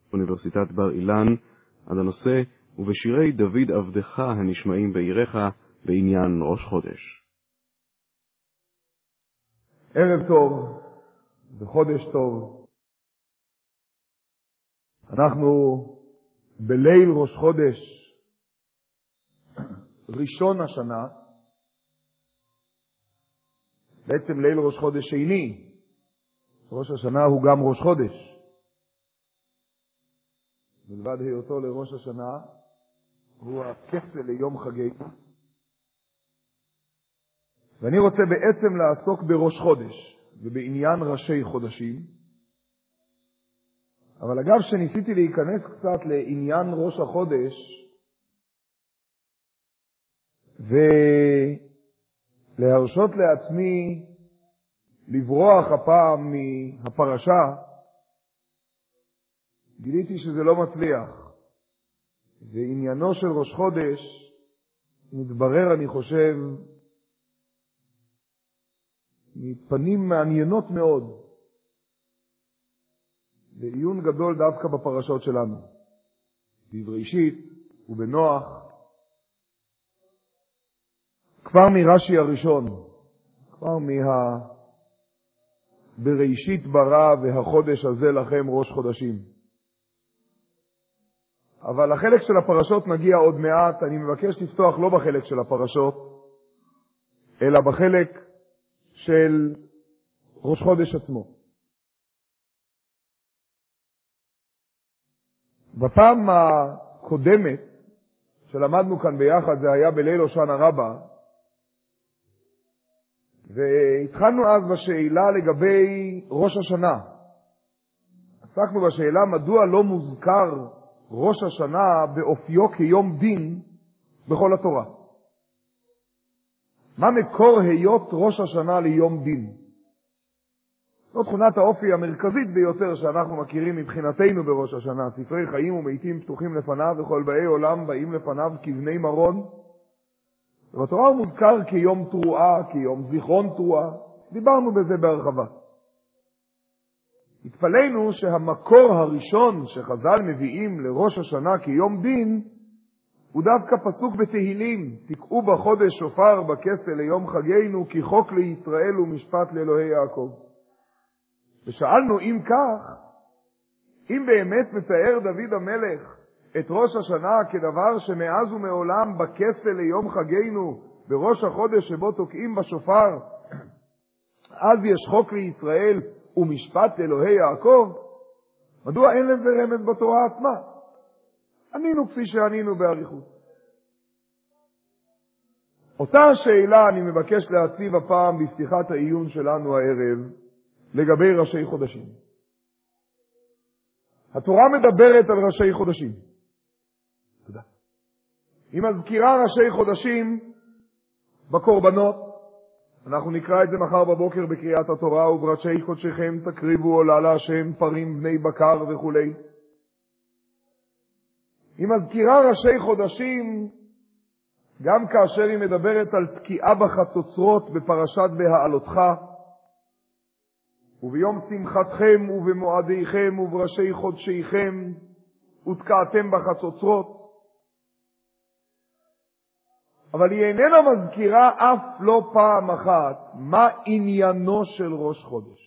אוניברסיטת בר אילן על הנושא ובשירי דוד עבדך הנשמעים בעירך בעניין ראש חודש. ערב טוב וחודש טוב. אנחנו בליל ראש חודש ראשון השנה, בעצם ליל ראש חודש שני. ראש השנה הוא גם ראש חודש. מלבד היותו לראש השנה, הוא הכסל ליום חגינו. ואני רוצה בעצם לעסוק בראש חודש ובעניין ראשי חודשים. אבל אגב שניסיתי להיכנס קצת לעניין ראש החודש ולהרשות לעצמי לברוח הפעם מהפרשה, גיליתי שזה לא מצליח. ועניינו של ראש חודש מתברר, אני חושב, מפנים מעניינות מאוד לעיון גדול דווקא בפרשות שלנו, בבראשית ובנוח. כבר מרש"י הראשון, כבר בראשית ברא והחודש הזה לכם ראש חודשים. אבל לחלק של הפרשות נגיע עוד מעט. אני מבקש לפתוח לא בחלק של הפרשות, אלא בחלק של ראש חודש עצמו. בפעם הקודמת שלמדנו כאן ביחד, זה היה בליל הושענא רבה, והתחלנו אז בשאלה לגבי ראש השנה. עסקנו בשאלה מדוע לא מוזכר ראש השנה באופיו כיום דין בכל התורה. מה מקור היות ראש השנה ליום דין? זו תכונת האופי המרכזית ביותר שאנחנו מכירים מבחינתנו בראש השנה. ספרי חיים ומתים פתוחים לפניו, וכל באי עולם באים לפניו כבני מרון. ובתורה הוא מוזכר כיום תרועה, כיום זיכרון תרועה. דיברנו בזה בהרחבה. התפלאנו שהמקור הראשון שחז"ל מביאים לראש השנה כיום דין הוא דווקא פסוק בתהילים: תקעו בחודש שופר בכסל ליום חגינו, כי חוק לישראל ומשפט לאלוהי יעקב. ושאלנו אם כך, אם באמת מתאר דוד המלך את ראש השנה כדבר שמאז ומעולם בכסל ליום חגינו, בראש החודש שבו תוקעים בשופר, אז יש חוק לישראל ומשפט לאלוהי יעקב, מדוע אין לזה רמז בתורה עצמה? ענינו כפי שענינו באריכות. אותה השאלה אני מבקש להציב הפעם בפתיחת העיון שלנו הערב לגבי ראשי חודשים. התורה מדברת על ראשי חודשים. תודה. היא מזכירה ראשי חודשים בקורבנות. אנחנו נקרא את זה מחר בבוקר בקריאת התורה: ובראשי חודשיכם תקריבו עולה להשם פרים בני בקר וכו'. היא מזכירה ראשי חודשים גם כאשר היא מדברת על תקיעה בחצוצרות בפרשת בהעלותך, וביום שמחתכם ובמועדיכם ובראשי חודשיכם ותקעתם בחצוצרות. אבל היא איננה מזכירה אף לא פעם אחת מה עניינו של ראש חודש.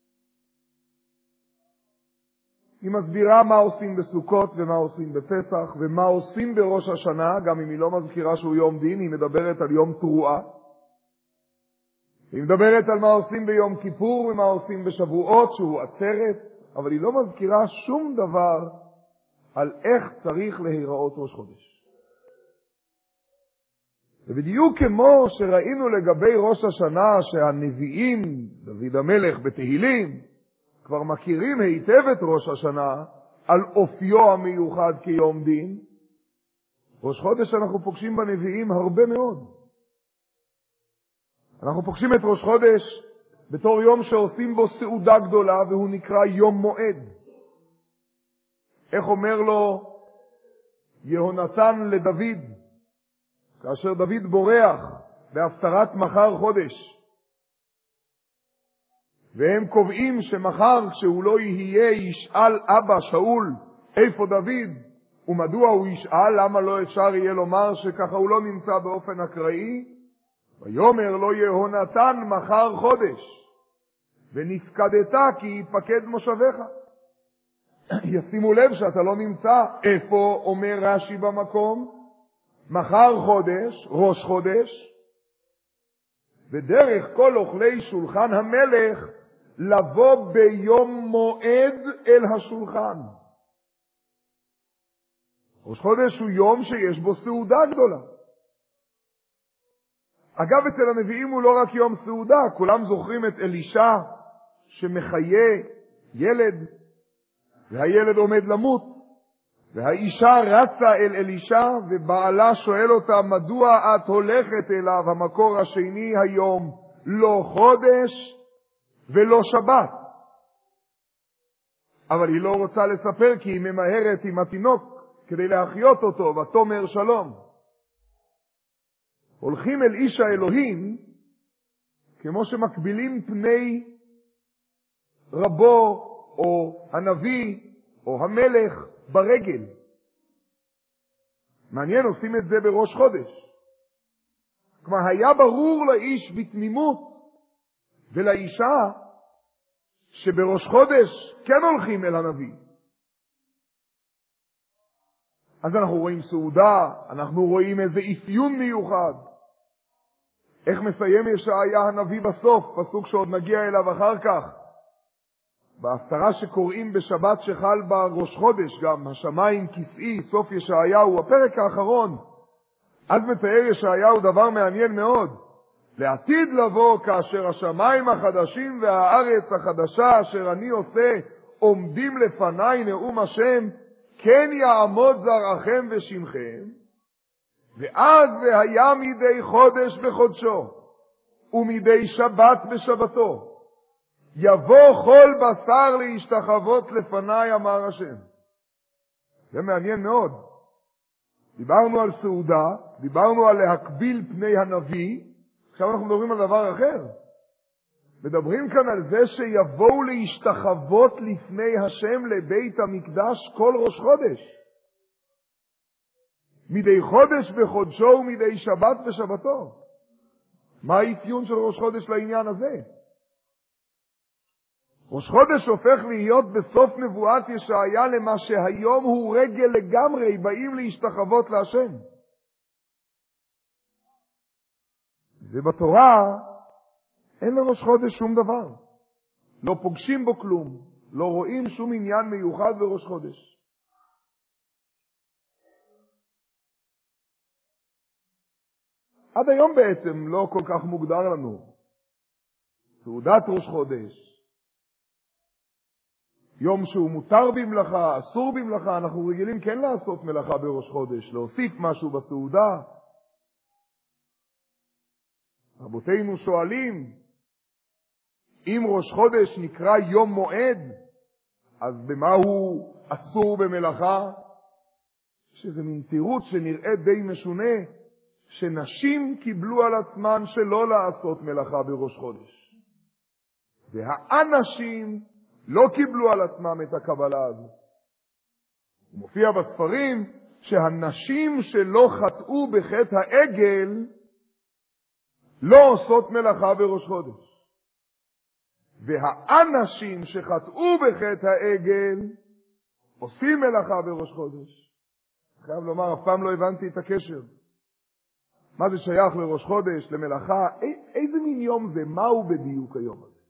היא מסבירה מה עושים בסוכות ומה עושים בפסח ומה עושים בראש השנה. גם אם היא לא מזכירה שהוא יום דין, היא מדברת על יום תרועה. היא מדברת על מה עושים ביום כיפור ומה עושים בשבועות שהוא עצרת, אבל היא לא מזכירה שום דבר על איך צריך להיראות ראש חודש. ובדיוק כמו שראינו לגבי ראש השנה שהנביאים, דוד המלך בתהילים, כבר מכירים היטב את ראש השנה על אופיו המיוחד כיום דין, ראש חודש אנחנו פוגשים בנביאים הרבה מאוד. אנחנו פוגשים את ראש חודש בתור יום שעושים בו סעודה גדולה, והוא נקרא יום מועד. איך אומר לו יהונתן לדוד כאשר דוד בורח בהפטרת מחר חודש, והם קובעים שמחר כשהוא לא יהיה ישאל אבא שאול איפה דוד? ומדוע הוא ישאל? למה לא אפשר יהיה לומר שככה הוא לא נמצא באופן אקראי? ויאמר לא יהונתן מחר חודש, ונפקדת כי יפקד מושבך. ישימו לב שאתה לא נמצא. איפה אומר רש"י במקום? מחר חודש, ראש חודש, ודרך כל אוכלי שולחן המלך לבוא ביום מועד אל השולחן. ראש חודש הוא יום שיש בו סעודה גדולה. אגב, אצל הנביאים הוא לא רק יום סעודה, כולם זוכרים את אלישע שמחיה ילד, והילד עומד למות, והאישה רצה אל אלישע, ובעלה שואל אותה, מדוע את הולכת אליו? המקור השני היום, לא חודש ולא שבת. אבל היא לא רוצה לספר כי היא ממהרת עם התינוק כדי להחיות אותו, ותאמר שלום. הולכים אל איש האלוהים כמו שמקבילים פני רבו או הנביא או המלך ברגל. מעניין, עושים את זה בראש חודש. כלומר, היה ברור לאיש בתמימות ולאישה שבראש חודש כן הולכים אל הנביא. אז אנחנו רואים סעודה, אנחנו רואים איזה אפיון מיוחד. איך מסיים ישעיה הנביא בסוף, פסוק שעוד נגיע אליו אחר כך. בהפטרה שקוראים בשבת שחל בראש חודש, גם השמיים כסאי, סוף ישעיהו, הפרק האחרון. אז מתאר ישעיהו דבר מעניין מאוד. לעתיד לבוא כאשר השמיים החדשים והארץ החדשה אשר אני עושה עומדים לפניי נאום השם, כן יעמוד זרעכם ושמכם, ואז והיה מדי חודש בחודשו, ומדי שבת בשבתו, יבוא כל בשר להשתחוות לפניי, אמר השם. זה מעניין מאוד. דיברנו על סעודה, דיברנו על להקביל פני הנביא, עכשיו אנחנו מדברים על דבר אחר. מדברים כאן על זה שיבואו להשתחוות לפני השם לבית המקדש כל ראש חודש. מדי חודש בחודשו ומדי שבת בשבתו. מה האפיון של ראש חודש לעניין הזה? ראש חודש הופך להיות בסוף נבואת ישעיה למה שהיום הוא רגל לגמרי, באים להשתחוות להשם. ובתורה אין לראש חודש שום דבר. לא פוגשים בו כלום, לא רואים שום עניין מיוחד בראש חודש. עד היום בעצם לא כל כך מוגדר לנו. סעודת ראש חודש, יום שהוא מותר במלאכה, אסור במלאכה, אנחנו רגילים כן לעשות מלאכה בראש חודש, להוסיף משהו בסעודה. רבותינו שואלים, אם ראש חודש נקרא יום מועד, אז במה הוא אסור במלאכה? שזה מין תירוץ שנראה די משונה, שנשים קיבלו על עצמן שלא לעשות מלאכה בראש חודש. והאנשים לא קיבלו על עצמם את הקבלה הזו. מופיע בספרים שהנשים שלא חטאו בחטא העגל לא עושות מלאכה בראש חודש. והאנשים שחטאו בחטא העגל עושים מלאכה בראש חודש. חייב לומר, אף פעם לא הבנתי את הקשר. מה זה שייך לראש חודש, למלאכה? איזה מין יום זה? מהו בדיוק היום הזה?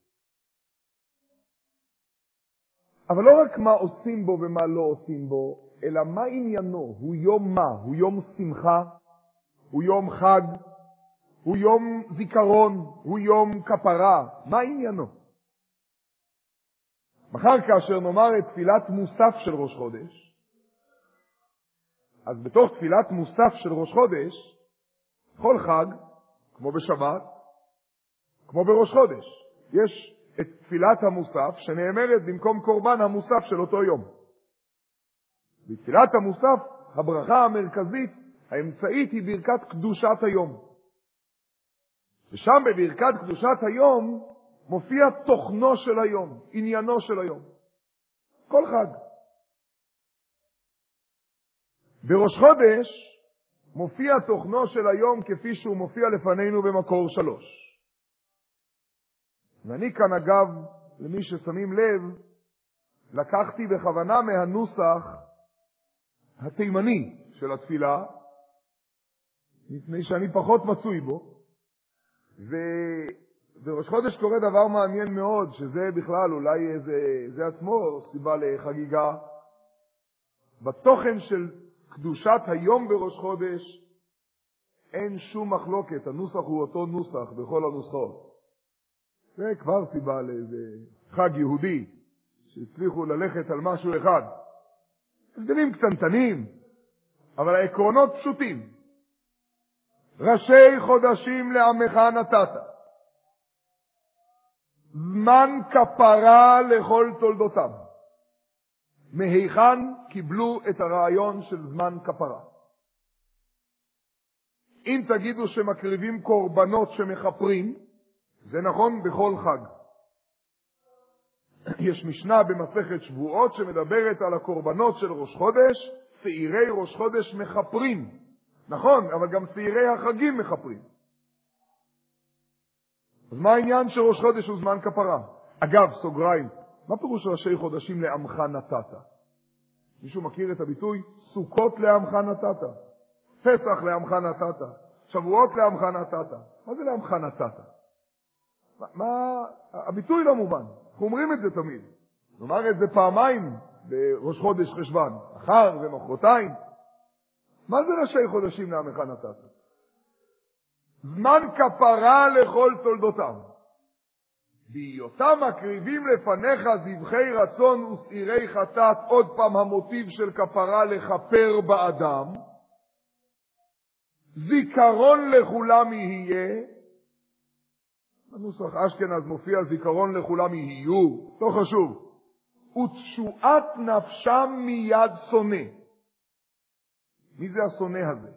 אבל לא רק מה עושים בו ומה לא עושים בו, אלא מה עניינו? הוא יום מה? הוא יום שמחה? הוא יום חג? הוא יום זיכרון? הוא יום כפרה? מה עניינו? מחר כאשר נאמר את תפילת מוסף של ראש חודש, אז בתוך תפילת מוסף של ראש חודש, כל חג, כמו בשבת, כמו בראש חודש, יש את תפילת המוסף שנאמרת במקום קורבן המוסף של אותו יום. בתפילת המוסף, הברכה המרכזית, האמצעית, היא ברכת קדושת היום. ושם בברכת קדושת היום מופיע תוכנו של היום, עניינו של היום. כל חג. בראש חודש מופיע תוכנו של היום כפי שהוא מופיע לפנינו במקור 3. ואני כאן אגב, למי ששמים לב, לקחתי בכוונה מהנוסח התימני של התפילה, מפני שאני פחות מצוי בו, ובראש חודש קורה דבר מעניין מאוד, שזה בכלל אולי זה עצמו סיבה לחגיגה. בתוכן של קדושת היום בראש חודש אין שום מחלוקת, הנוסח הוא אותו נוסח בכל הנוסחות. זה כבר סיבה לאיזה חג יהודי שהצליחו ללכת על משהו אחד. הבדלים קטנטנים, אבל העקרונות פשוטים. ראשי חודשים לעמך נתת, זמן כפרה לכל תולדותם. מהיכן קיבלו את הרעיון של זמן כפרה? אם תגידו שמקריבים קורבנות שמחפרים, זה נכון בכל חג. יש משנה במסכת שבועות שמדברת על הקורבנות של ראש חודש, צעירי ראש חודש מחפרים. נכון, אבל גם צעירי החגים מחפרים. אז מה העניין שראש חודש הוא זמן כפרה? אגב, סוגריים, מה פירוש ראשי חודשים לעמך נתת? מישהו מכיר את הביטוי? סוכות לעמך נתת, פסח לעמך נתת, שבועות לעמך נתת. מה זה לעמך נתת? הביטוי לא מובן. אנחנו אומרים את זה תמיד. נאמר את זה פעמיים בראש חודש חשבן, אחר ומחרתיים. מה זה ראשי חודשים לעמך נתת? זמן כפרה לכל תולדותם. בהיותם מקריבים לפניך זבחי רצון ושעירי חטאת, עוד פעם המוטיב של כפרה לכפר באדם, זיכרון לכולם יהיה, בנוסח אשכנז מופיע זיכרון לכולם יהיו, לא חשוב, ותשועת נפשם מיד שונא. מי זה השונא הזה?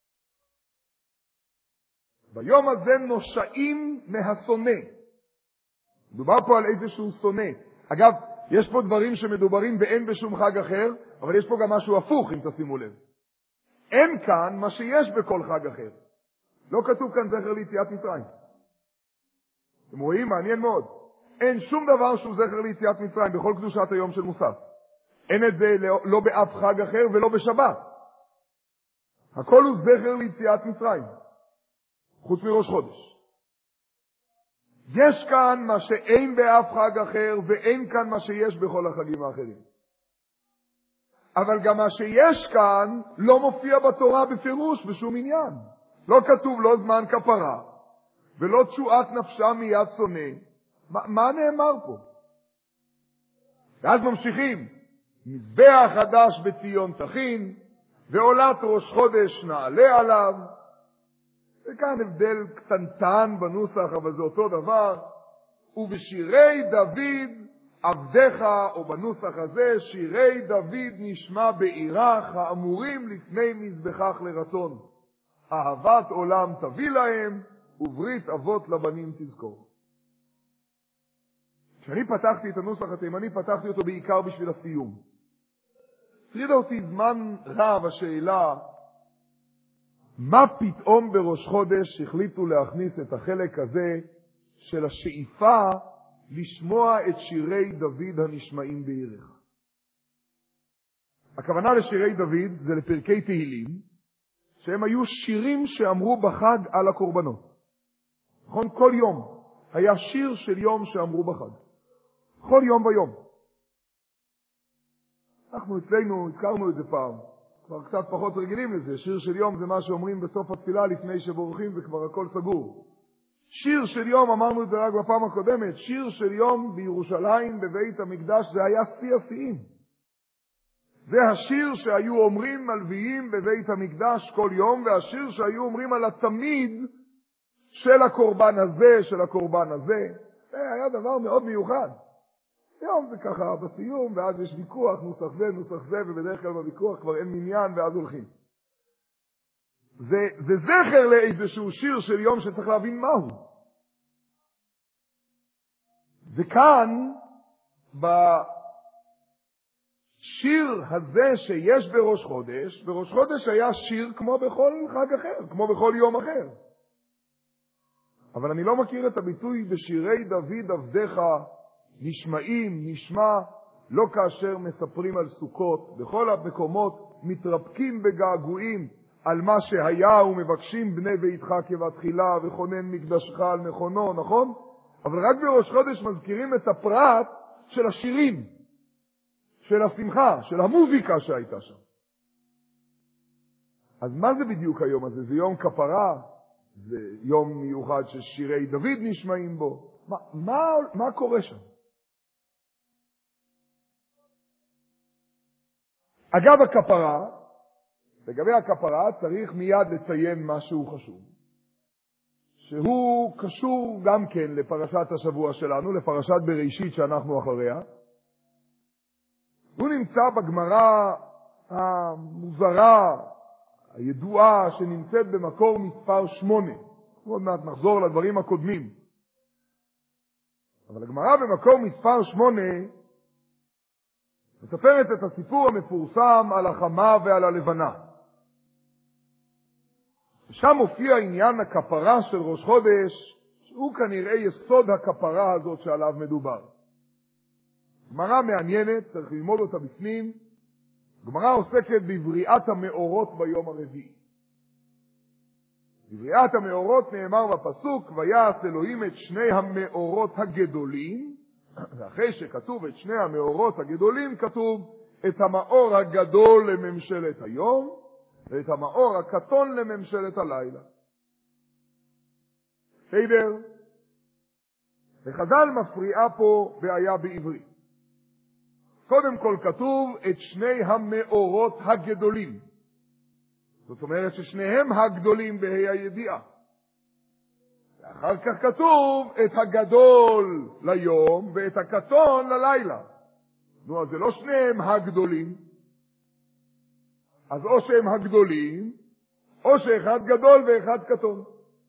ביום הזה נושעים מהשונא. מדובר פה על איזשהו שונא. אגב, יש פה דברים שמדוברים ואין בשום חג אחר, אבל יש פה גם משהו הפוך, אם תשימו לב. אין כאן מה שיש בכל חג אחר. לא כתוב כאן זכר ליציאת מצרים. אתם רואים? מעניין מאוד. אין שום דבר שהוא זכר ליציאת מצרים בכל קדושת היום של מוסף. אין את זה לא באף חג אחר ולא בשבת. הכל הוא זכר ליציאת מצרים, חוץ מראש חודש. יש כאן מה שאין באף חג אחר, ואין כאן מה שיש בכל החגים האחרים. אבל גם מה שיש כאן לא מופיע בתורה בפירוש בשום עניין. לא כתוב לא זמן כפרה, ולא תשועת נפשה מיד שונא. מה נאמר פה? ואז ממשיכים. מזבח חדש בציון תכין, ועולת ראש חודש נעלה עליו. וכאן הבדל קטנטן בנוסח, אבל זה אותו דבר. ובשירי דוד עבדך, או בנוסח הזה, שירי דוד נשמע בעירך, האמורים לפני מזבחך לרצון. אהבת עולם תביא להם, וברית אבות לבנים תזכור. כשאני פתחתי את הנוסח התימני, פתחתי אותו בעיקר בשביל הסיום. הטרידה אותי זמן רב השאלה, מה פתאום בראש חודש החליטו להכניס את החלק הזה של השאיפה לשמוע את שירי דוד הנשמעים בעירך? הכוונה לשירי דוד זה לפרקי תהילים, שהם היו שירים שאמרו בחג על הקורבנות. נכון? כל יום היה שיר של יום שאמרו בחג. כל יום ויום. אנחנו אצלנו הזכרנו את זה פעם, כבר קצת פחות רגילים לזה. שיר של יום זה מה שאומרים בסוף התפילה לפני שבורחים וכבר הכל סגור. שיר של יום, אמרנו את זה רק בפעם הקודמת, שיר של יום בירושלים בבית המקדש זה היה שיא השיאים. זה השיר שהיו אומרים מלוויים בבית המקדש כל יום, והשיר שהיו אומרים על התמיד של הקורבן הזה, של הקורבן הזה. זה היה דבר מאוד מיוחד. היום זה ככה בסיום, ואז יש ויכוח, נוסח זה, נוסח זה, ובדרך כלל בוויכוח כבר אין מניין, ואז הולכים. זה זכר לאיזשהו שיר של יום שצריך להבין מהו. שיר הזה שיש בראש חודש היה שיר כמו בכל חג אחר, כמו בכל יום אחר. אבל אני לא מכיר את הביטוי בשירי דוד עבדיך נשמע לא כאשר מספרים על סוכות. בכל המקומות מתרפקים בגעגועים על מה שהיה ומבקשים בני ביתך כבתחילה וכונן מקדשך על מכונו, נכון? אבל רק בראש חודש מזכירים את הפרט של השירים, של השמחה, של המוזיקה שהייתה שם. אז מה זה בדיוק היום הזה? זה יום כפרה? זה יום מיוחד ששירי דוד נשמעים בו? מה קורה שם? אגב הכפרה, לגבי הכפרה צריך מיד לציין משהו חשוב, שהוא קשור גם כן לפרשת השבוע שלנו, לפרשת בראשית שאנחנו אחריה. הוא נמצא בגמרא המוזרה, הידועה, שנמצאת במקור מספר 8. עוד מעט נחזור לדברים הקודמים. אבל הגמרא במקור מספר 8 מספרת את הסיפור המפורסם על החמה ועל הלבנה. ושם מופיע עניין הכפרה של ראש חודש, שהוא כנראה יסוד הכפרה הזאת שעליו מדובר. גמרא מעניינת, צריך ללמוד אותה בפנים. גמרא עוסקת בבריאת המאורות ביום הרביעי. בבריאת המאורות נאמר בפסוק, ויעש אלוהים את שני המאורות הגדולים, ואחרי שכתוב את שני המאורות הגדולים, כתוב את המאור הגדול לממשלת היום, ואת המאור הקטון לממשלת הלילה. בסדר? וחז"ל מפריעה פה בעיה בעברית. קודם כל כתוב את שני המאורות הגדולים. זאת אומרת ששניהם הגדולים בה"א הידיעה. ואחר כך כתוב את הגדול ליום ואת הקטון ללילה. נו, אז זה לא שניהם הגדולים. אז או שהם הגדולים, או שאחד גדול ואחד קטון.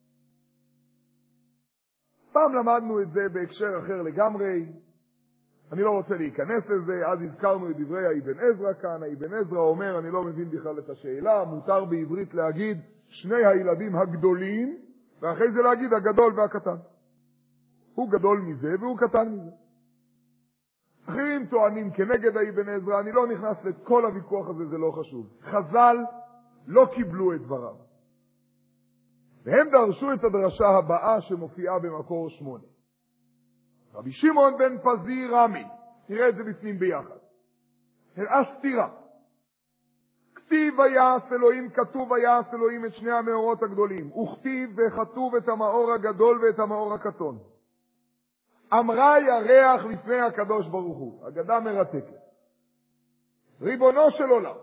פעם למדנו את זה בהקשר אחר לגמרי. אני לא רוצה להיכנס לזה. אז הזכרנו את דברי האבן עזרא כאן. האבן עזרא אומר, אני לא מבין בכלל את השאלה, מותר בעברית להגיד שני הילדים הגדולים, ואחרי זה להגיד הגדול והקטן. הוא גדול מזה והוא קטן מזה. אחרים טוענים כנגד האבן עזרא, אני לא נכנס לכל הוויכוח הזה, זה לא חשוב. חז"ל לא קיבלו את דבריו. והם דרשו את הדרשה הבאה שמופיעה במקור 8. רבי שמעון בן פזי רמי, נראה את זה בפנים ביחד. הראה סתירה. כתיב ויעש אלוהים, כתוב ויעש אלוהים את שני המאורות הגדולים. וכתיב וכתוב את המאור הגדול ואת המאור הקטון. אמרה ירח לפני הקדוש ברוך הוא. אגדה מרתקת. ריבונו של עולם,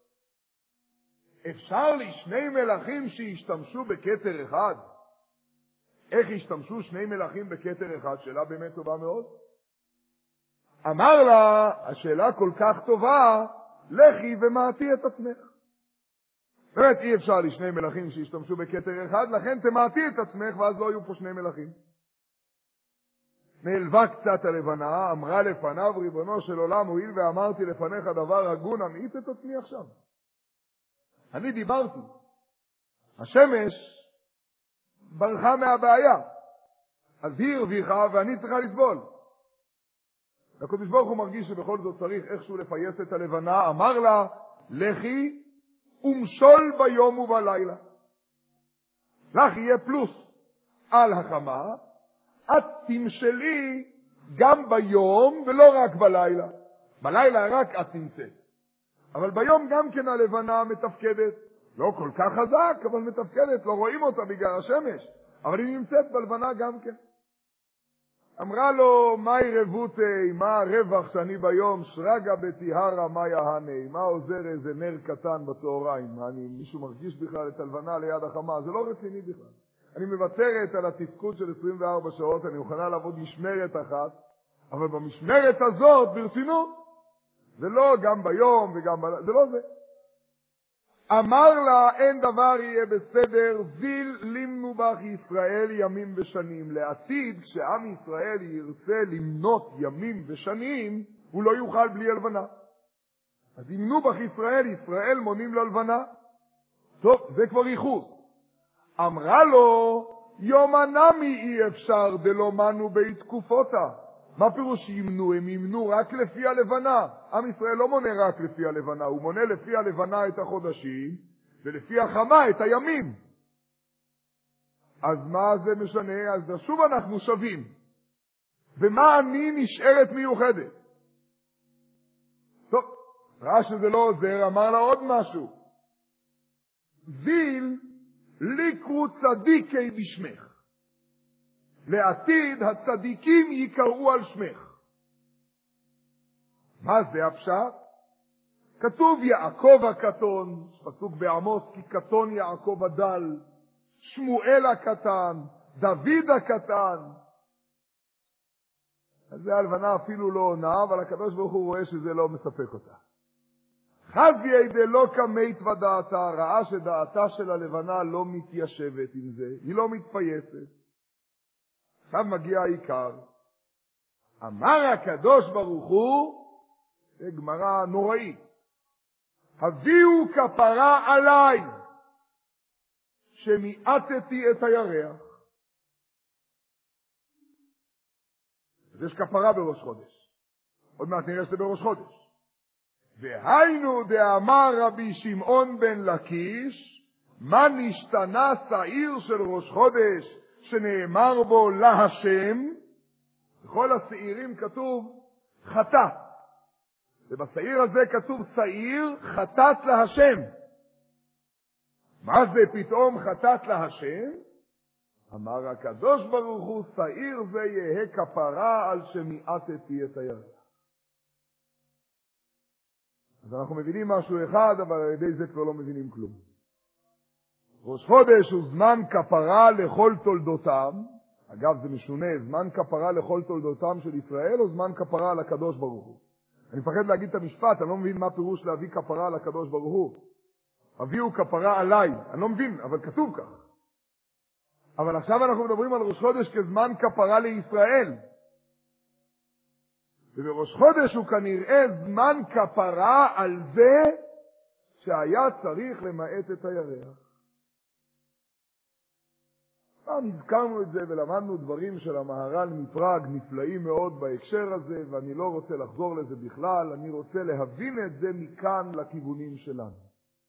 אפשר לשני מלכים שישתמשו בכתר אחד? איך השתמשו שני מלכים בכתר אחד? שאלה באמת טובה מאוד. אמר לה, השאלה כל כך טובה, לכי ומעטי את עצמך. באמת אי אפשר לשני מלכים שישתמשו בכתר אחד, לכן תמעטי את עצמך ואז לא יהיו פה שני מלכים. נעלבה קצת הלבנה, אמרה לפניו, ריבונו של עולם, הואיל ואמרתי לפניך דבר הגון, אמעיט את עצמי עכשיו. אני דיברתי. השמש ברחה מהבעיה. אז היא הרוויחה ואני צריכה לסבול. הקדוש ברוך הוא מרגיש שבכל זאת צריך איכשהו לפייס את הלבנה, אמר לה, לכי ומשול ביום ובלילה. לך יהיה פלוס על החמה, את תמשלי גם ביום ולא רק בלילה. בלילה רק את נמצאת. אבל ביום גם כן הלבנה מתפקדת. לא כל כך חזק, אבל מתפקדת. לא רואים אותה בגלל השמש. אבל היא נמצאת בלבנה גם כן. אמרה לו, מהי רבותי, מה הרווח שאני ביום, שרגה בתיהרה, מה יהני, מה עוזר איזה נר קטן בצהריים? מישהו מרגיש בכלל את הלבנה ליד החמה? זה לא רציני בכלל. אני מוותרת על התפקוד של 24 שעות, אני מוכנה לעבוד משמרת אחת, אבל במשמרת הזאת, ברצינות, זה לא גם ביום וגם זה לא זה. אמר לה, אין דבר יהיה בסדר, זיל לימנו בך ישראל ימים ושנים. לעתיד, כשעם ישראל ירצה למנות ימים ושנים, הוא לא יוכל בלי הלבנה. אז ימנו בך ישראל, ישראל מונים ללבנה. טוב, זה כבר ייחוס. אמרה לו, יום הנמי אי אפשר דלא מנו בית תקופותה. מה פירוש ימנו? הם ימנו רק לפי הלבנה. עם ישראל לא מונה רק לפי הלבנה, הוא מונה לפי הלבנה את החודשים, ולפי החמה את הימים. אז מה זה משנה? אז שוב אנחנו שווים. ומה אני נשארת מיוחדת? טוב, ראה שזה לא עוזר, אמר לה עוד משהו. זיל ליקרו צדיקי בשמך. לעתיד הצדיקים יקראו על שמך. מה זה הפשט? כתוב יעקב הקטון, פסוק בעמוס, כי קטון יעקב הדל, שמואל הקטן, דוד הקטן. אז זה הלבנה אפילו לא עונה, אבל הקדוש ברוך הוא רואה שזה לא מספק אותה. חזי דלא קמית ודעתה, ראה שדעתה של הלבנה לא מתיישבת עם זה, היא לא מתפייסת. עכשיו מגיע העיקר. אמר הקדוש ברוך הוא, זה גמרא נוראית, הביאו כפרה עליי, שמיעטתי את הירח. אז יש כפרה בראש חודש. עוד מעט נראה שזה בראש חודש. והיינו דאמר רבי שמעון בן לקיש, מה נשתנה שעיר של ראש חודש שנאמר בו להשם? בכל השעירים כתוב חטאת. ובשעיר הזה כתוב שעיר חטאת להשם. מה זה פתאום חטאת להשם? אמר הקדוש ברוך הוא, שעיר זה יהיה כפרה על שמיעטתי את הירח. אז אנחנו מבינים משהו אחד, אבל על ידי זה כבר לא מבינים כלום. ראש חודש הוא זמן כפרה לכל תולדותם. אגב, זה משונה, זמן כפרה לכל תולדותם של ישראל, או זמן כפרה על הקדוש ברוך הוא? אני מפחד להגיד את המשפט, אני לא מבין מה פירוש להביא כפרה על הקדוש ברוך הוא. הביאו כפרה עליי, אני לא מבין, אבל כתוב כך. אבל עכשיו אנחנו מדברים על ראש חודש כזמן כפרה לישראל. ובראש חודש הוא כנראה זמן כפרה על זה שהיה צריך למעט את הירח. נזכרנו את זה ולמדנו דברים של המהר"ל מפראג נפלאים מאוד בהקשר הזה, ואני לא רוצה לחזור לזה בכלל, אני רוצה להבין את זה מכאן לכיוונים שלנו.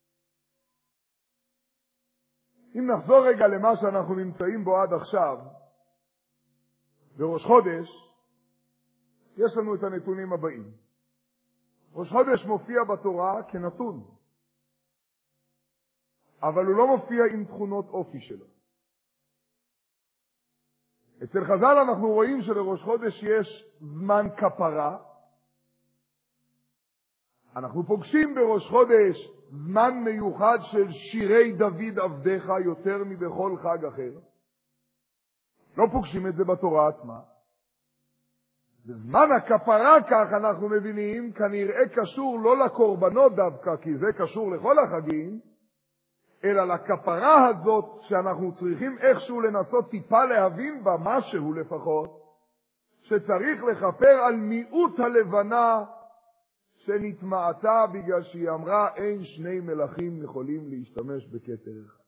אם נחזור רגע למה שאנחנו נמצאים בו עד עכשיו, בראש חודש, יש לנו את הנתונים הבאים. ראש חודש מופיע בתורה כנתון, אבל הוא לא מופיע עם תכונות אופי שלו. אצל חז"ל אנחנו רואים שלראש חודש יש זמן כפרה. אנחנו פוגשים בראש חודש זמן מיוחד של שירי דוד עבדך יותר מבכל חג אחר. לא פוגשים את זה בתורה עצמה. בזמן הכפרה, כך אנחנו מבינים, כנראה קשור לא לקורבנות דווקא, כי זה קשור לכל החגים, אלא לכפרה הזאת שאנחנו צריכים איכשהו לנסות טיפה להבין בה משהו לפחות, שצריך לכפר על מיעוט הלבנה שנתמעטה בגלל שהיא אמרה אין שני מלכים יכולים להשתמש בכתר אחד.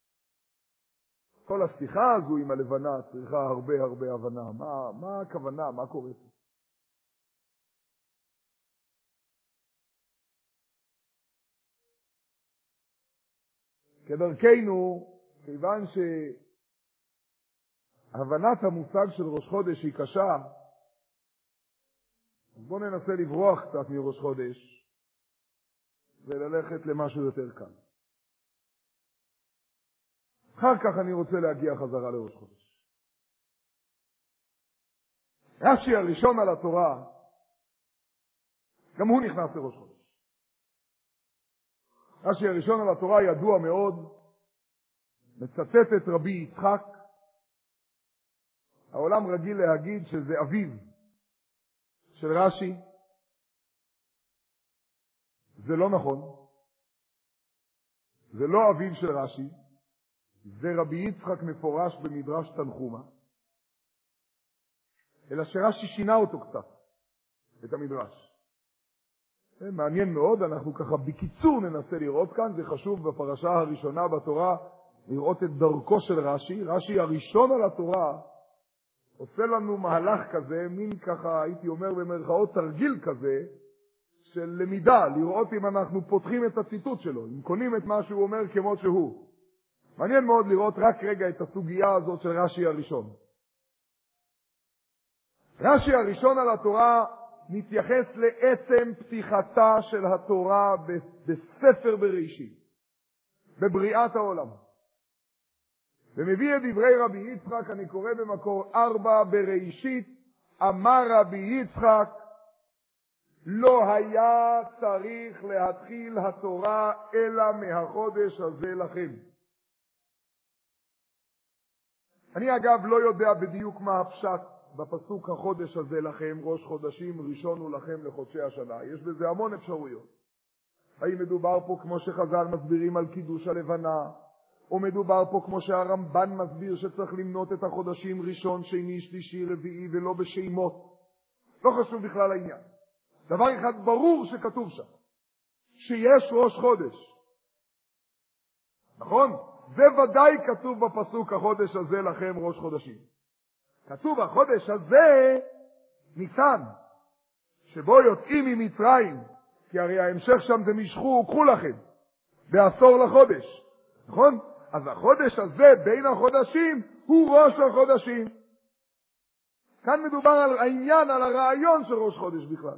כל השיחה הזו עם הלבנה צריכה הרבה הבנה. מה הכוונה? מה קורה פה? כדרכנו, כיוון שהבנת המושג של ראש חודש היא קשה, אז בואו ננסה לברוח קצת מראש חודש וללכת למשהו יותר קל. אחר כך אני רוצה להגיע חזרה לראש חודש. רש"י הראשון על התורה, גם הוא נכנס לראש חודש. רש"י הראשון על התורה ידוע מאוד, מצטט את רבי יצחק. העולם רגיל להגיד שזה אביו של רש"י. זה לא נכון. זה לא אביו של רש"י. זה רבי יצחק מפורש במדרש תנחומה. אלא שרש"י שינה אותו קצת, את המדרש. מעניין מאוד, אנחנו ככה בקיצור ננסה לראות כאן, זה חשוב בפרשה הראשונה בתורה, לראות את דרכו של רש"י. רש"י הראשון על התורה עושה לנו מהלך כזה, מין ככה, הייתי אומר במרכאות תרגיל כזה, של למידה, לראות אם אנחנו פותחים את הציטוט שלו, אם קונים את מה שהוא אומר כמו שהוא. מעניין מאוד לראות רק רגע את הסוגיה הזאת של רש"י הראשון. רש"י הראשון על התורה מתייחס לעצם פתיחתה של התורה בספר בראשית, בבריאת העולם. ומביא את דברי רבי יצחק, אני קורא במקור 4, בראשית אמר רבי יצחק, לא היה צריך להתחיל התורה אלא מהחודש הזה לכם. אני אגב לא יודע בדיוק מה הפשט בפסוק החודש הזה לכם, ראש חודשים ראשון הוא לכם לחודשי השנה. יש בזה המון אפשרויות. האם מדובר פה כמו שחז"ל מסבירים על קידוש הלבנה, או מדובר פה כמו שהרמב"ן מסביר שצריך למנות את החודשים ראשון, שני, שלישי, רביעי ולא בשמות. לא חשוב בכלל העניין. דבר אחד ברור שכתוב שם, שיש ראש חודש. נכון? זה ודאי כתוב בפסוק החודש הזה לכם ראש חודשים. כתוב החודש הזה ניסן, שבו יוצאים ממצרים, כי הרי ההמשך שם זה משכו וקחו לכם, בעשור לחודש. נכון? אז החודש הזה בין החודשים הוא ראש החודשים. כאן מדובר על העניין, על הרעיון של ראש חודש בכלל.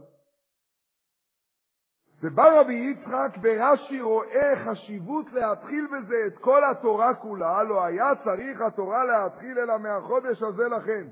ובא רבי יצחק ברש"י רואה חשיבות להתחיל בזה את כל התורה כולה, לא היה צריך התורה להתחיל אלא מהחודש הזה לכם,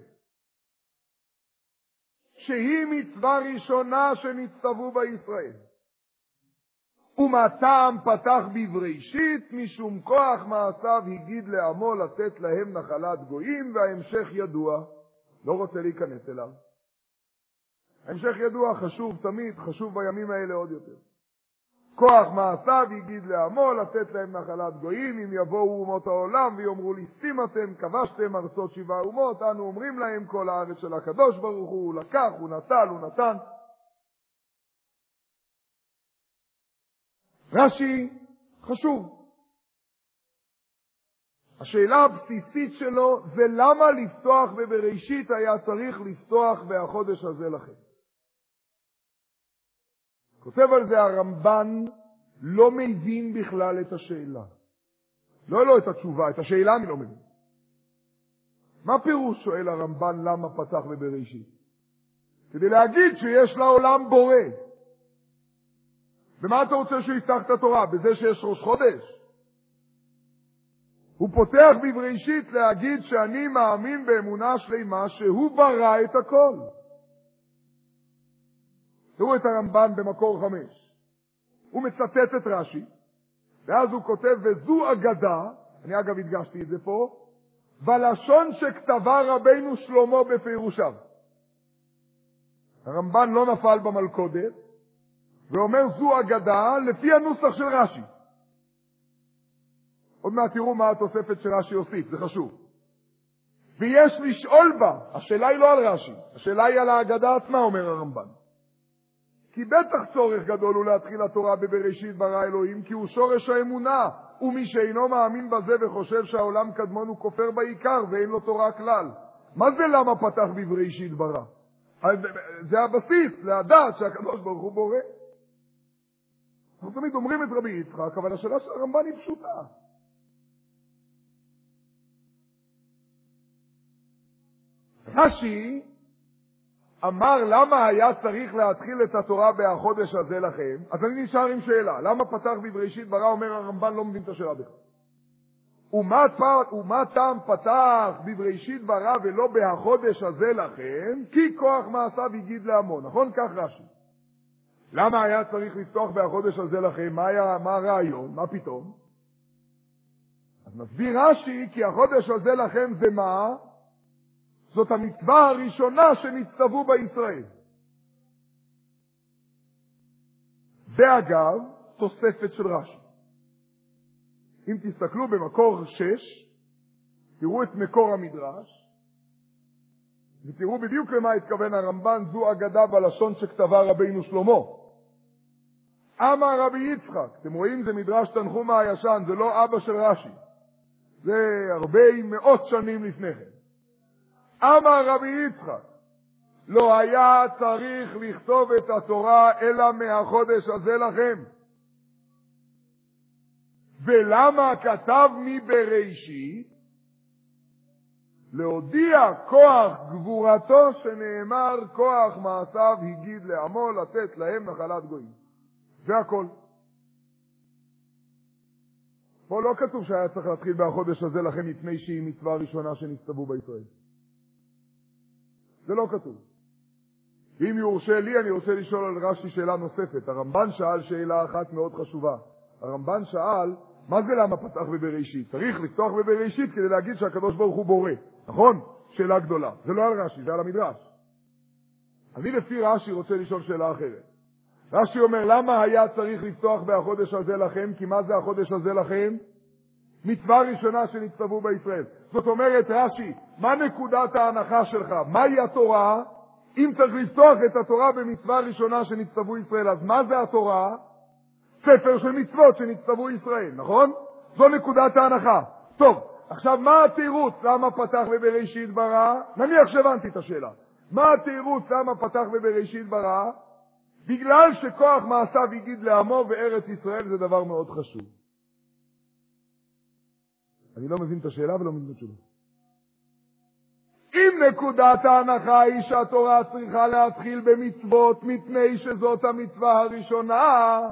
שהיא מצווה ראשונה שנצטוו בישראל. ומה טעם פתח בבראשית? משום כוח מעשיו הגיד לעמו לתת להם נחלת גויים, וההמשך ידוע, לא רוצה להיכנס אליו. המשך ידוע, חשוב תמיד, חשוב בימים האלה עוד יותר. כוח מעשיו הגיד לעמו לתת להם נחלת גויים, אם יבואו אומות העולם ויאמרו ליסטים אתם, כבשתם ארצות 7 אומות, אנו אומרים להם כל הארץ של הקדוש ברוך הוא לקח, הוא נטל, הוא נתן. רש"י חשוב. השאלה הבסיסית שלו זה למה לפתוח בבראשית היה צריך לפתוח והחודש הזה לכם. כותב על זה הרמב"ן, לא מבין בכלל את השאלה. לא את התשובה, את השאלה אני לא מבין. מה פירוש שואל הרמב"ן למה פתח בבראשית? כדי להגיד שיש לעולם בורא. ומה אתה רוצה שהוא יפתח את התורה? בזה שיש ראש חודש? הוא פותח בבראשית להגיד שאני מאמין באמונה שלמה שהוא ברא את הכל. תראו את הרמב"ן במקור 5. הוא מצטט את רש"י, ואז הוא כותב, וזו אגדה, אני אגב הדגשתי את זה פה, בלשון שכתבה רבינו שלמה בפירושיו. הרמב"ן לא נפל במלכודת, ואומר זו אגדה לפי הנוסח של רש"י. עוד מעט תראו מה התוספת שרש"י הוסיף, זה חשוב. ויש לשאול בה, השאלה היא לא על רש"י, השאלה היא על האגדה עצמה, אומר הרמב"ן. כי בטח צורך גדול הוא להתחיל התורה בבראשית ברא אלוהים, כי הוא שורש האמונה, ומי שאינו מאמין בזה וחושב שהעולם קדמון הוא כופר בעיקר ואין לו תורה כלל. מה זה למה פתח בבראשית ברא? זה הבסיס, לדעת שהקדוש ברוך הוא בורא. אנחנו תמיד אומרים את רבי יצחק, אבל השאלה של הרמב"ן היא פשוטה. רש"י אמר למה היה צריך להתחיל את התורה בחודש הזה לכם, אז אני נשאר עם שאלה, למה פתח בבראשית ברא? אומר הרמב"ן, לא מבין את השאלה בכלל. ומה טעם פתח בבראשית ברא ולא בחודש הזה לכם? כי כוח מעשיו הגיד לעמו, נכון? כך רש"י. למה היה צריך לפתוח בחודש הזה לכם? מה הרעיון? מה פתאום? אז מסביר רש"י, כי החודש הזה לכם זה מה? זאת המצווה הראשונה שנצטוו בישראל. ואגב, תוספת של רש"י. אם תסתכלו במקור 6, תראו את מקור המדרש, ותראו בדיוק למה התכוון הרמב"ן, זו אגדה בלשון שכתבה רבינו שלמה. אמר רבי יצחק, אתם רואים זה מדרש תנחומא הישן, זה לא אבא של רש"י, זה הרבה מאות שנים לפני כן. אמר רבי יצחק, לא היה צריך לכתוב את התורה אלא מהחודש הזה לכם. ולמה כתב מבראשית? להודיע כוח גבורתו שנאמר כוח מעשיו הגיד לעמו לתת להם נחלת גויים. זה הכל. פה לא כתוב שהיה צריך להתחיל בחודש הזה לכם מפני שהיא מצווה ראשונה שנצטוו בישראל. זה לא כתוב. אם יורשה לי, אני רוצה לשאול על רש"י שאלה נוספת. הרמב"ן שאל שאלה אחת מאוד חשובה. הרמב"ן שאל, מה זה למה פתח בבראשית? צריך לפתוח בבראשית כדי להגיד שהקדוש ברוך הוא בורא. נכון? שאלה גדולה. זה לא על רש"י, זה על המדרש. אני לפי רש"י רוצה לשאול שאלה אחרת. רש"י אומר, למה היה צריך לפתוח בחודש הזה לכם? כי מה זה החודש הזה לכם? מצווה ראשונה שנצטוו בישראל. זאת אומרת, רש"י, מה נקודת ההנחה שלך? מהי התורה? אם צריך לפתוח את התורה במצווה ראשונה שנצטוו ישראל, אז מה זה התורה? ספר של מצוות שנצטוו ישראל, נכון? זו נקודת ההנחה. טוב, עכשיו מה התירוץ למה פתח בבראשית ברא? נניח שהבנתי את השאלה. מה התירוץ למה פתח בבראשית ברא? בגלל שכוח מעשיו הגיד לעמו וארץ ישראל זה דבר מאוד חשוב. אני לא מבין את השאלה ולא מבין את התשובה. אם נקודת ההנחה היא שהתורה צריכה להתחיל במצוות מפני שזאת המצווה הראשונה,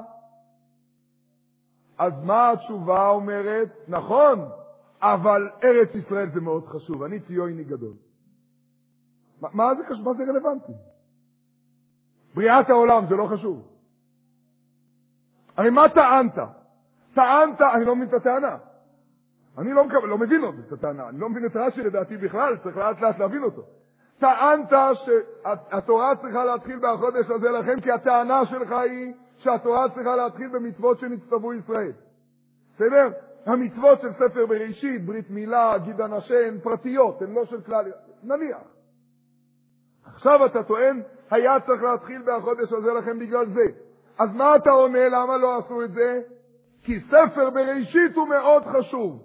אז מה התשובה אומרת? נכון, אבל ארץ ישראל זה מאוד חשוב. אני ציוני גדול. מה זה רלוונטי? בריאת העולם זה לא חשוב. הרי מה טענת? אני לא מבין את הטענה. אני לא מבין עוד את הטענה. אני לא מבין את רש"י לדעתי בכלל, צריך לאט להבין אותו. טענת שהתורה צריכה להתחיל בחודש הזה לכם, כי הטענה שלך היא שהתורה צריכה להתחיל במצוות שנצטוו ישראל. בסדר? המצוות של ספר בראשית, ברית מילה, גיד אנשה, הן פרטיות, הן לא של כלל. נניח. עכשיו אתה טוען, היה צריך להתחיל בחודש הזה לכם בגלל זה. אז מה אתה עונה? למה לא עשו את זה? כי ספר בראשית הוא מאוד חשוב.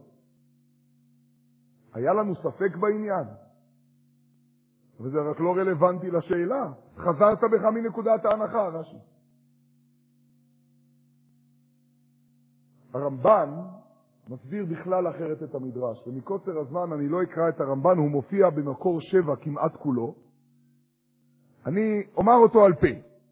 היה לנו ספק בעניין. וזה רק לא רלוונטי לשאלה. חזרת בך מנקודת ההנחה, רש"י. הרמב"ן מסביר בכלל אחרת את המדרש, ומקוצר הזמן אני לא אקרא את הרמב"ן, הוא מופיע במקור 7 כמעט כולו. אני אומר אותו על פה.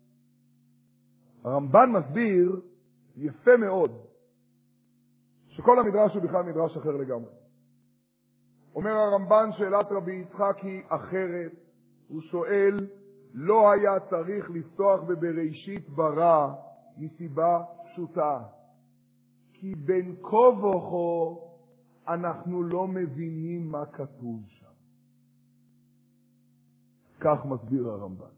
הרמב"ן מסביר יפה מאוד שכל המדרש הוא בכלל מדרש אחר לגמרי. אומר הרמב"ן, שאלת רבי יצחק היא אחרת. הוא שואל, לא היה צריך לפתוח בבראשית ברא מסיבה פשוטה. כי בין כה וכה אנחנו לא מבינים מה כתוב שם. כך מסביר הרמב"ן.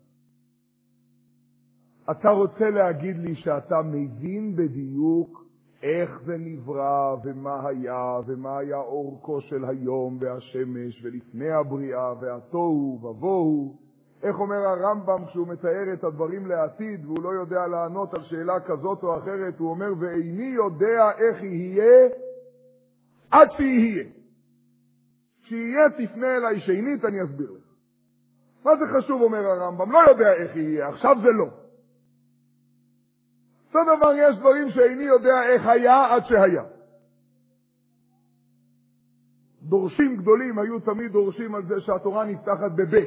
אתה רוצה להגיד לי שאתה מבין בדיוק איך זה נברא ומה היה אורכו של היום והשמש ולפני הבריאה והתוהו ובוהו. איך אומר הרמב"ם כשהוא מתאר את הדברים לעתיד והוא לא יודע לענות על שאלה כזאת או אחרת, הוא אומר ואיני יודע איך יהיה עד שיהיה. כשיהיה תפנה אליי שנית אני אסביר לך. מה זה חשוב אומר הרמב"ם? לא יודע איך יהיה, עכשיו זה לא. אותו דבר יש דברים שאיני יודע איך היה עד שהיה. דורשים גדולים היו תמיד דורשים על זה שהתורה נפתחת בבית.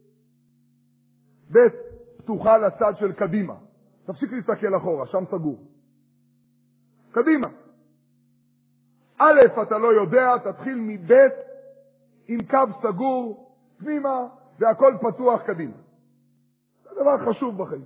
בית פתוחה לצד של קדימה. תפסיק להסתכל אחורה, שם סגור. קדימה. א', אתה לא יודע, תתחיל מבית עם קו סגור, פנימה, והכל פתוח קדימה. זה דבר חשוב בחיים.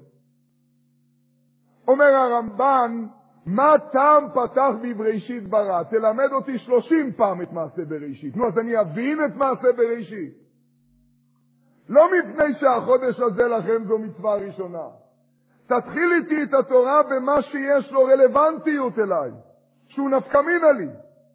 אומר הרמב"ן, מה טעם פתח בבראשית ברא? תלמד אותי 30 פעם את מעשה בראשית. נו, אז אני אבין את מעשה בראשית. לא מפני שהחודש הזה לכם זו מצווה ראשונה. תתחיל איתי את התורה במה שיש לו רלוונטיות אליי, שהוא נפקא לי.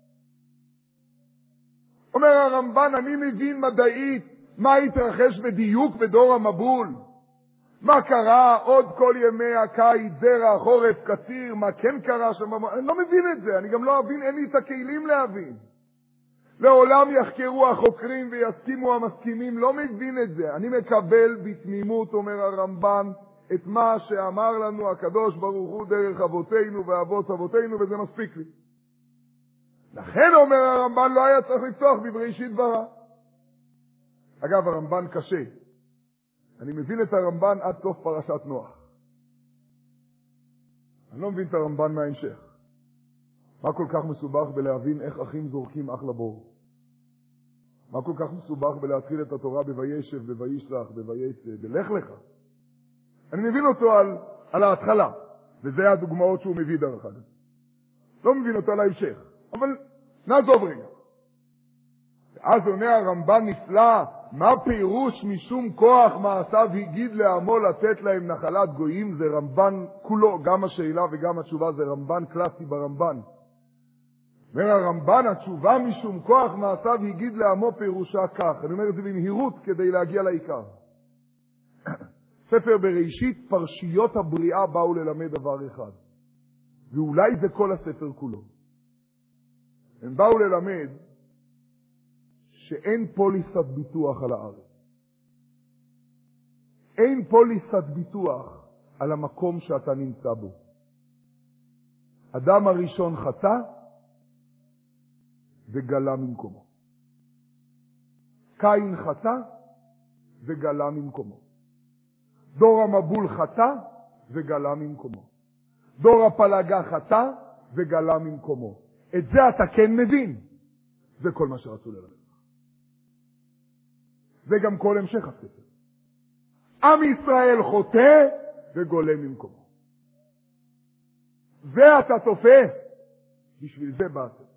אומר הרמב"ן, אני מבין מדעית מה התרחש בדיוק בדור המבול. מה קרה עוד כל ימי הקיץ, זרע, חורף, קציר, מה כן קרה שם? אני לא מבין את זה, אני גם לא אבין, אין לי את הכלים להבין. לעולם יחקרו החוקרים ויסכימו המסכימים, לא מבין את זה. אני מקבל בתמימות, אומר הרמב"ן, את מה שאמר לנו הקדוש ברוך הוא דרך אבותינו ואבות אבותינו, וזה מספיק לי. לכן אומר הרמב"ן, לא היה צריך לפתוח בבראשית ברא. אגב, הרמב"ן קשה. אני מבין את הרמב"ן עד סוף פרשת נוח. אני לא מבין את הרמב"ן מההמשך. מה כל כך מסובך בלהבין איך אחים זורקים אח לבור? מה כל כך מסובך בלהתחיל את התורה בוישב, בוישלח, בויצא, בלך לך? אני מבין אותו על ההתחלה, וזה הדוגמאות שהוא מביא דרך אגב. לא מבין אותו על ההמשך, אבל נעזוב רגע. ואז עונה הרמב"ן נפלא, מה פירוש משום כוח מעשיו הגיד לעמו לתת להם נחלת גויים? זה רמב"ן כולו, גם השאלה וגם התשובה, זה רמב"ן קלאסי ברמב"ן. אומר הרמב"ן, התשובה משום כוח מעשיו הגיד לעמו פירושה כך. אני אומר את זה במהירות כדי להגיע לעיקר. ספר בראשית, פרשיות הבריאה באו ללמד דבר אחד. ואולי זה כל הספר כולו. הם באו ללמד שאין פוליסת ביטוח על הארץ. אין פוליסת ביטוח על המקום שאתה נמצא בו. אדם הראשון חטא וגלה ממקומו. קין חטא וגלה ממקומו. דור המבול חטא וגלה ממקומו. דור הפלגה חטא וגלה ממקומו. את זה אתה כן מבין. זה כל מה שרצו ללמד. זה גם כל המשך הספר. עם ישראל חוטא וגולה ממקומו. זה אתה תופס. בשביל זה באתם.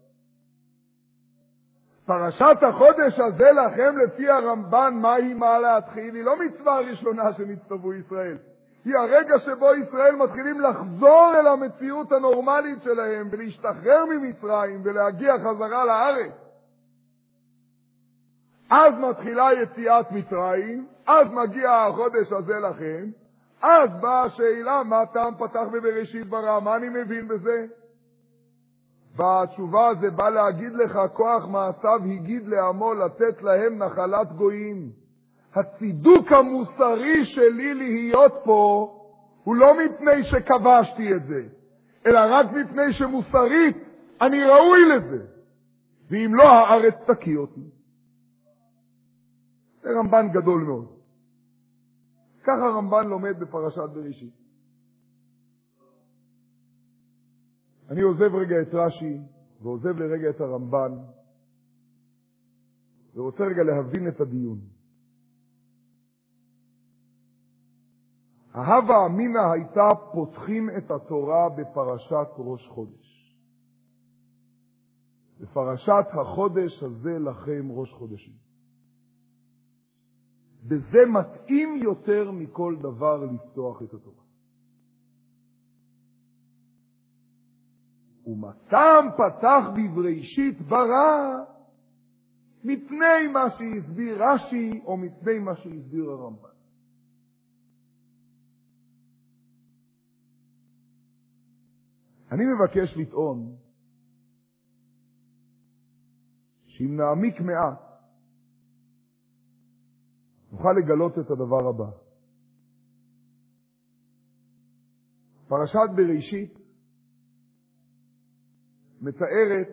פרשת החודש הזה לכם לפי הרמב"ן, מהי מה להתחיל? היא לא מצווה הראשונה שנצטוו ישראל. היא הרגע שבו ישראל מתחילים לחזור אל המציאות הנורמלית שלהם ולהשתחרר ממצרים ולהגיע חזרה לארץ. אז מתחילה יציאת מצרים, אז מגיע החודש הזה לכם, אז באה השאלה מה טעם פתח בבראשית ברא, מה אני מבין בזה? והתשובה זה בא להגיד לך, כוח מעשיו הגיד לעמו לתת להם נחלת גויים. הצידוק המוסרי שלי להיות פה הוא לא מפני שכבשתי את זה, אלא רק מפני שמוסרית אני ראוי לזה. ואם לא, הארץ תקיא אותי. זה רמב"ן גדול מאוד. ככה רמב"ן לומד בפרשת בראשית. אני עוזב רגע את רש"י, ועוזב לרגע את הרמב"ן, ורוצה רגע להבין את הדיון. ההווה אמינה הייתה פותחים את התורה בפרשת ראש חודש. בפרשת החודש הזה לכם ראש חודשים. וזה מתאים יותר מכל דבר לפתוח את התורה. ומתם פתח בבראשית ברא מפני מה שהסביר רש"י או מפני מה שהסביר הרמב"ן. אני מבקש לטעון שאם נעמיק מעט נוכל לגלות את הדבר הבא. פרשת בראשית מתארת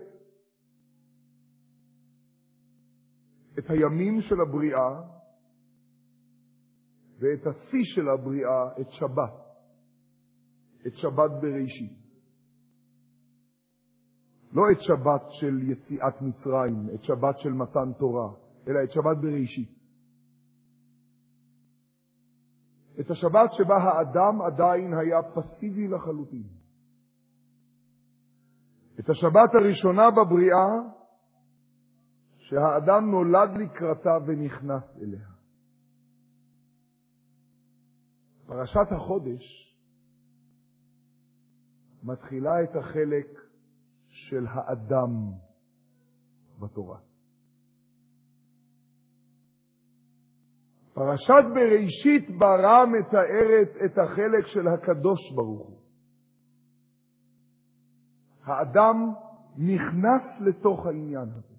את הימים של הבריאה ואת השיא של הבריאה, את שבת. את שבת בראשית. לא את שבת של יציאת מצרים, את שבת של מתן תורה, אלא את שבת בראשית. את השבת שבה האדם עדיין היה פסיבי לחלוטין. את השבת הראשונה בבריאה שהאדם נולד לקראתה ונכנס אליה. פרשת החודש מתחילה את החלק של האדם בתורה. פרשת בראשית ברא מתארת את החלק של הקדוש ברוך הוא. האדם נכנס לתוך העניין הזה.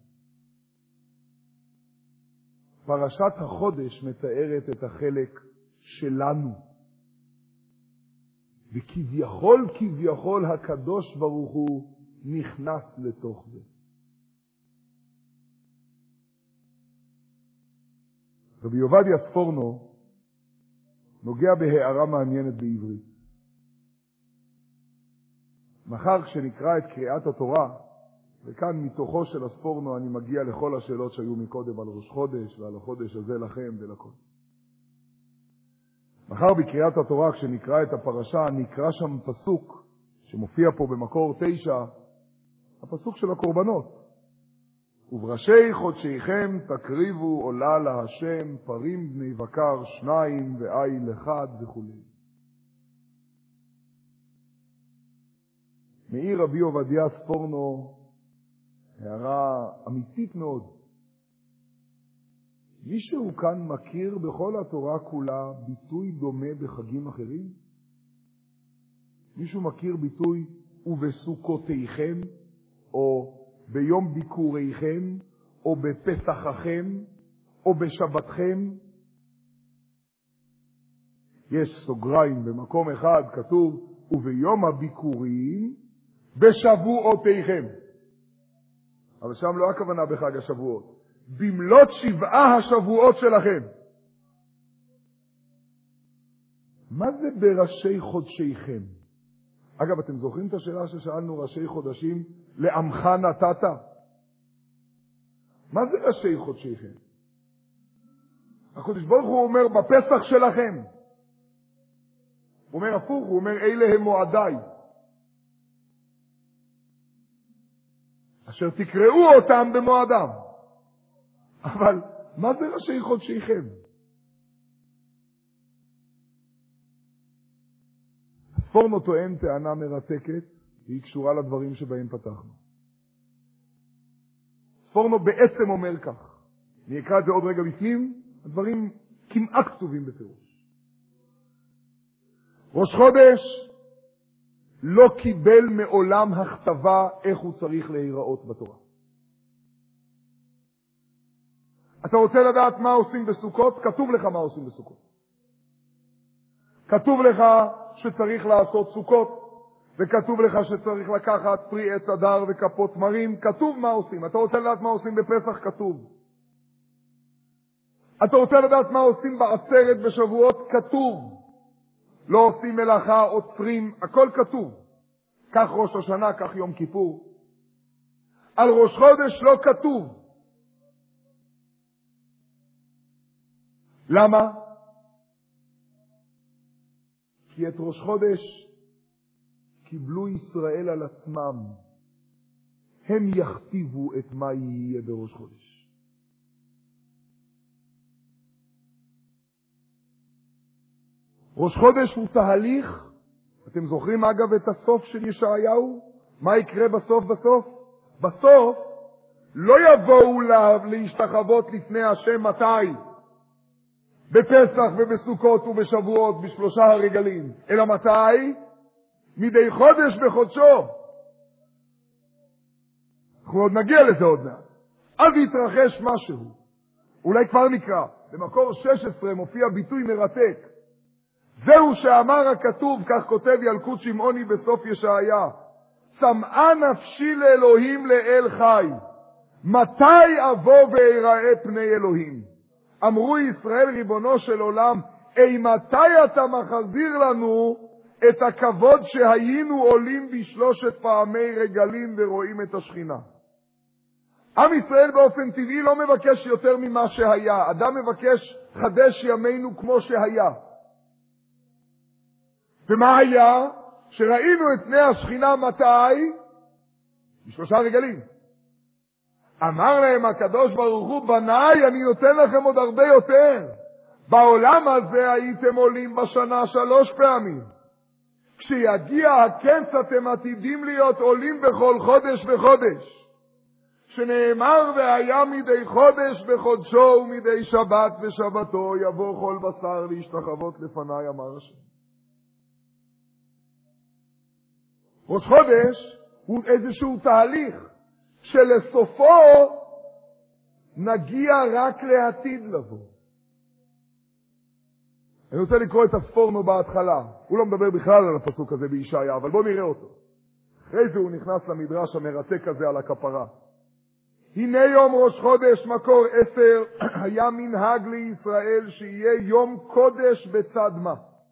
פרשת החודש מתארת את החלק שלנו. וכביכול הקדוש ברוך הוא נכנס לתוך זה. רבי עובדיה ספורנו נוגע בהערה מעניינת בעברית. מחר כשנקרא את קריאת התורה, וכאן מתוכו של הספורנו אני מגיע לכל השאלות שהיו מקודם על ראש חודש ועל החודש הזה לכם ולכל. מחר בקריאת התורה כשנקרא את הפרשה נקרא שם פסוק שמופיע פה במקור 9, הפסוק של הקורבנות. ובראשי חודשיכם תקריבו עולה להשם פרים בני בקר 2 ואיל 1 וכו'. מעיר רבי עובדיה ספורנו הערה אמיתית מאוד. מישהו כאן מכיר בכל התורה כולה ביטוי דומה בחגים אחרים? מישהו מכיר ביטוי ובסוכותיכם, או ביום ביקוריכם, או בפסחכם, או בשבתכם? יש סוגריים במקום אחד כתוב וביום הביקורים בשבועותיכם. אבל שם לא הכוונה בחג השבועות. במלות 7 השבועות שלכם. מה זה בראשי חודשיכם? אגב, אתם זוכרים את השאלה ששאלנו ראשי חודשים? לעמך נתת? מה זה ראשי חודשיכם? הקדוש ברוך הוא אומר בפסח שלכם. הוא אומר הפוך, הוא אומר אלה הם מועדיי. אשר תקראו אותם במועדם. אבל מה זה ראשי חודשיכם? ספורנו טוען טענה מרתקת, והיא קשורה לדברים שבהם פתחנו. ספורנו בעצם אומר כך, אני אקרא את זה עוד רגע בפנים, הדברים כמעט כתובים בפירוש. ראש חודש לא קיבל מעולם הכתבה איך הוא צריך להיראות בתורה. אתה רוצה לדעת מה עושים בסוכות? כתוב לך מה עושים בסוכות. כתוב לך שצריך לעשות סוכות, וכתוב לך שצריך לקחת פרי עץ אדר וכפות תמרים. כתוב מה עושים. אתה רוצה לדעת מה עושים בפסח? כתוב. אתה רוצה לדעת מה עושים בעצרת בשבועות? כתוב. לא עושים מלאכה, עוצרים, הכל כתוב. כך ראש השנה, כך יום כיפור. על ראש חודש לא כתוב. למה? כי את ראש חודש קיבלו ישראל על עצמם. הם יכתיבו את מה יהיה בראש חודש. ראש חודש הוא תהליך. אתם זוכרים אגב את הסוף של ישעיהו? מה יקרה בסוף? בסוף לא יבואו להשתחוות לפני השם מתי? בפסח ובסוכות ובשבועות בשלושה הרגלים. אלא מתי? מדי חודש בחודשו. אנחנו עוד נגיע לזה עוד מעט. אז יתרחש משהו. אולי כבר נקרא. במקור 16 מופיע ביטוי מרתק. זהו שאמר הכתוב, כך כותב ילקוט שמעוני בסוף ישעיה. צמאה נפשי לאלוהים לאל חי. מתי אבוא ואראה פני אלוהים? אמרו ישראל ריבונו של עולם, מתי אתה מחזיר לנו את הכבוד שהיינו עולים ב3 פעמי רגלים ורואים את השכינה? עם ישראל באופן טבעי לא מבקש יותר ממה שהיה. אדם מבקש חדש ימינו כמו שהיה. ומה היה? שראינו את פני השכינה מתי? ב3 רגלים. אמר להם הקדוש ברוך הוא, בניי, אני נותן לכם עוד הרבה יותר. בעולם הזה הייתם עולים בשנה 3 פעמים. כשיגיע הקץ אתם עתידים להיות עולים בכל חודש וחודש. שנאמר והיה מדי חודש בחודשו ומדי שבת בשבתו יבוא כל בשר להשתחוות לפניי אמר השם. ראש חודש הוא איזשהו תהליך שלסופו נגיע רק לעתיד לבוא. אני רוצה לקרוא את הספורנו בהתחלה. הוא לא מדבר בכלל על הפסוק הזה בישעיה, אבל בואו נראה אותו. אחרי זה הוא נכנס למדרש המרתק הזה על הכפרה. הנה יום ראש חודש מקור 10 היה מנהג לישראל שיהיה יום קודש בצד מה.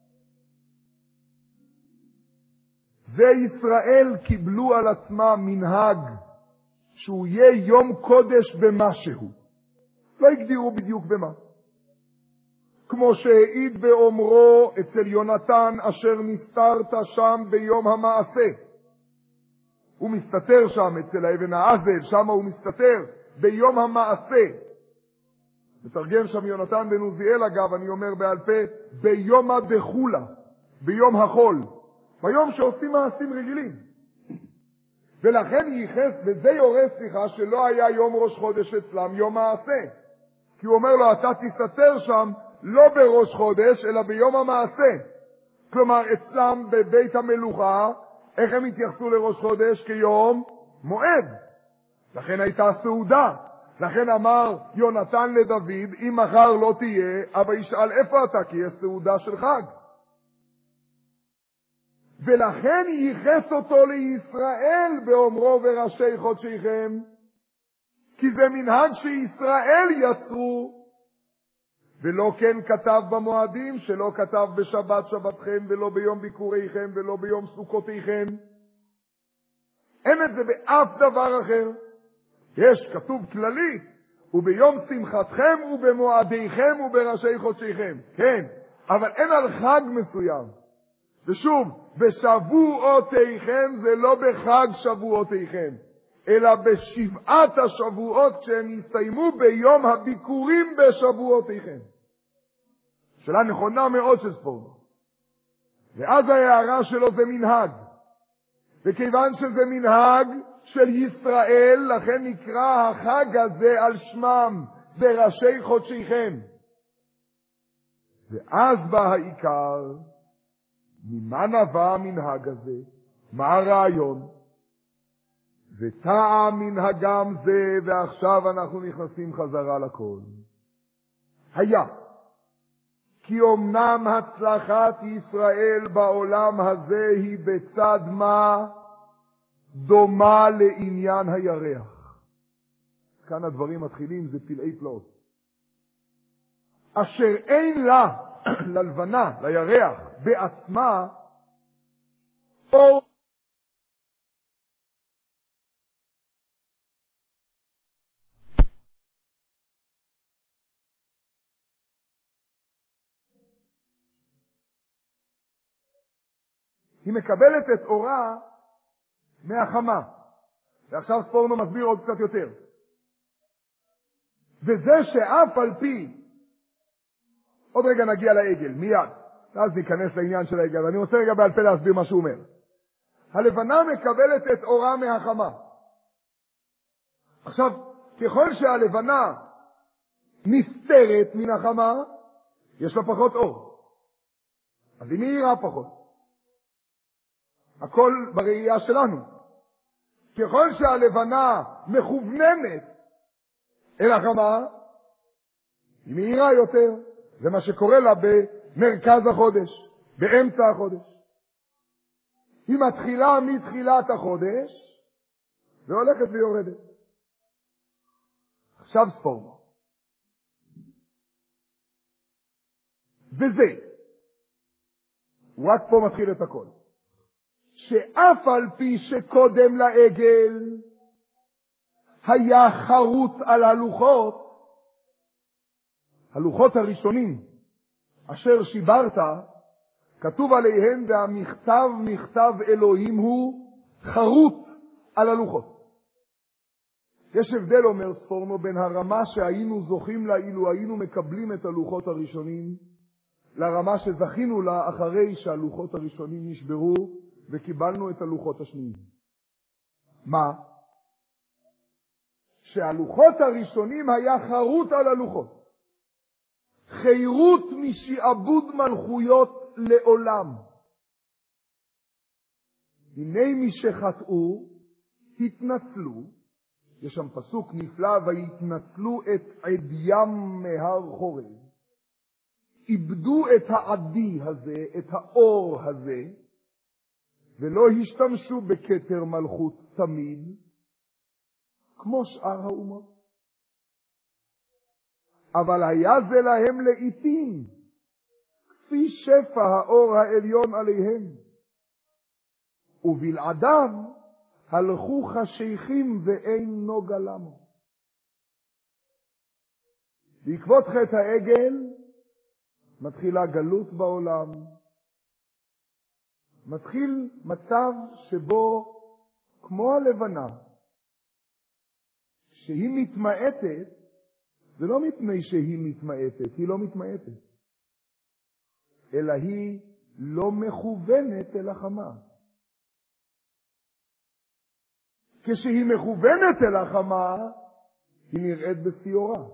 וישראל קיבלו על עצמם מנהג שהוא יהיה יום קודש במשהו. לא הגדירו בדיוק במה. כמו שהעיד באומרו אצל יונתן אשר נסתרת שם ביום המעשה. הוא מסתתר שם אצל האבן העזל, שם הוא מסתתר ביום המעשה. מתרגם שם יונתן בן עוזיאל אגב, אני אומר בעל פה, ביום הדחולה, ביום החול, ביום שעושים מעשים רגילים. ולכן ייחס, וזה יורס סליחה, שלא היה יום ראש חודש אצלם יום מעשה. כי הוא אומר לו, אתה תסתתר שם לא בראש חודש, אלא ביום המעשה. כלומר, אצלם בבית המלוכה, איך הם התייחסו לראש חודש? כיום מועד. לכן הייתה סעודה. לכן אמר יונתן לדוד, אם מחר לא תהיה, אבא ישאל איפה אתה, כי יש סעודה של חג. ולכן ייחס אותו לישראל באומרו וראשי חודשיכם, כי זה מנהג שישראל יצרו, ולא כן כתב במועדים, שלא כתב בשבת שבתכם, ולא ביום ביקוריכם, ולא ביום סוכותיכם. אין את זה באף דבר אחר. יש, כתוב כללית, וביום שמחתכם ובמועדיכם ובראשי חודשיכם. כן, אבל אין על חג מסוים. ושוב, בשבועותיכם זה לא בחג שבועותיכם, אלא בשבעת השבועות כשהם יסתיימו ביום הביקורים בשבועותיכם. שאלה נכונה מאוד של ספורנו. ואז ההערה שלו זה מנהג. וכיוון שזה מנהג של ישראל, לכן נקרא החג הזה על שמם, בראשי חודשיכם. ואז בא העיקר, ממה נבע המנהג הזה? מה הרעיון? וטעם מנהגם זה, ועכשיו אנחנו נכנסים חזרה לכל. היה, כי אומנם הצלחת ישראל בעולם הזה היא בצד מה דומה לעניין הירח. כאן הדברים מתחילים, זה פלאי פלאות. אשר אין לה, ללבנה, לירח, בעצמה, אור היא מקבלת את אורה מהחמה. ועכשיו ספורנו מסביר עוד קצת יותר. וזה שאף על פי, עוד רגע נגיע לעגל, מיד, אז ניכנס לעניין של העגל. אני רוצה רגע בעל פה להסביר מה שהוא אומר. הלבנה מקבלת את אורה מהחמה. עכשיו, ככל שהלבנה נסתרת מן החמה, יש לה פחות אור. אז היא מאירה פחות. הכל בראייה שלנו. ככל שהלבנה מכווננת אל החמה, היא מאירה יותר. זה מה שקורה לה במרכז החודש, באמצע החודש. היא מתחילה מתחילת החודש, והולכת ויורדת. עכשיו ספורנו. וזה, רק פה מתחיל את הכל. שאף על פי שקודם לעגל היה חרוט על הלוחות, הלוחות הראשונים אשר שיברת, כתוב עליהם והמכתב מכתב אלוהים הוא חרוט על הלוחות. יש הבדל, אומר ספורנו, בין הרמה שהיינו זוכים לה אילו היינו מקבלים את הלוחות הראשונים, לרמה שזכינו לה אחרי שהלוחות הראשונים נשברו וקיבלנו את הלוחות השניים. מה? שהלוחות הראשונים היה חרות על הלוחות. חירות משעבוד מלכויות לעולם. הנה מי שחטאו, התנצלו, יש שם פסוק נפלא, והתנצלו את עדיים מהר חורב. איבדו את העדי הזה, את האור הזה, ולא השתמשו בכתר מלכות תמיד, כמו שאר האומות. אבל היה זה להם לעתים, כפי שפע האור העליון עליהם. ובלעדיו הלכו חשיכים ואין נוגה למו. בעקבות חטא העגל מתחילה גלות בעולם. מתחיל מצב שבו, כמו הלבנה, שהיא מתמעטת, זה לא מפני שהיא מתמעטת, היא לא מתמעטת, אלא היא לא מכוונת אל החמה. כשהיא מכוונת אל החמה, היא נראית בסיורה.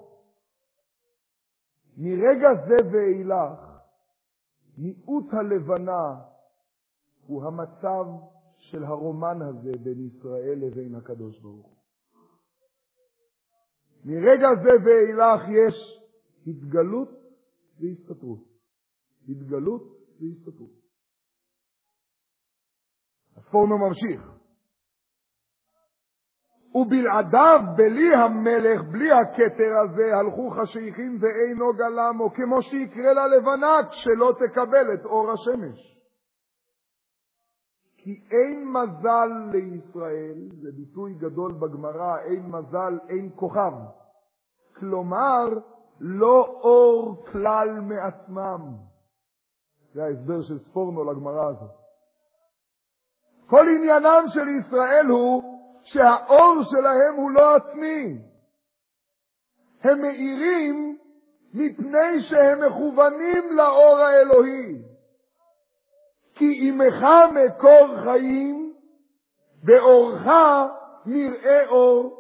מרגע זה ואילך, מיעוט הלבנה הוא המצב של הרומן הזה בין ישראל לבין הקדוש ברוך הוא. מרגע זה ואילך יש התגלות והסתתרות. התגלות והסתתרות. הספורנו ממשיך. ובלעדיו, בלי המלך, בלי הכתר הזה, הלכו חשיכים ואין נוגה למו, כמו שיקרה ללבנה כשלא תקבל את אור השמש. כי אין מזל לישראל, זה ביטוי גדול בגמרא, אין מזל, אין כוכב. כלומר, לא אור כלל מעצמם. זה ההסבר של ספורנו לגמרא הזאת. כל עניינם של ישראל הוא שהאור שלהם הוא לא עצמי. הם מאירים מפני שהם מכוונים לאור האלוהי. כי עמך מקור חיים, באורך נראה אור.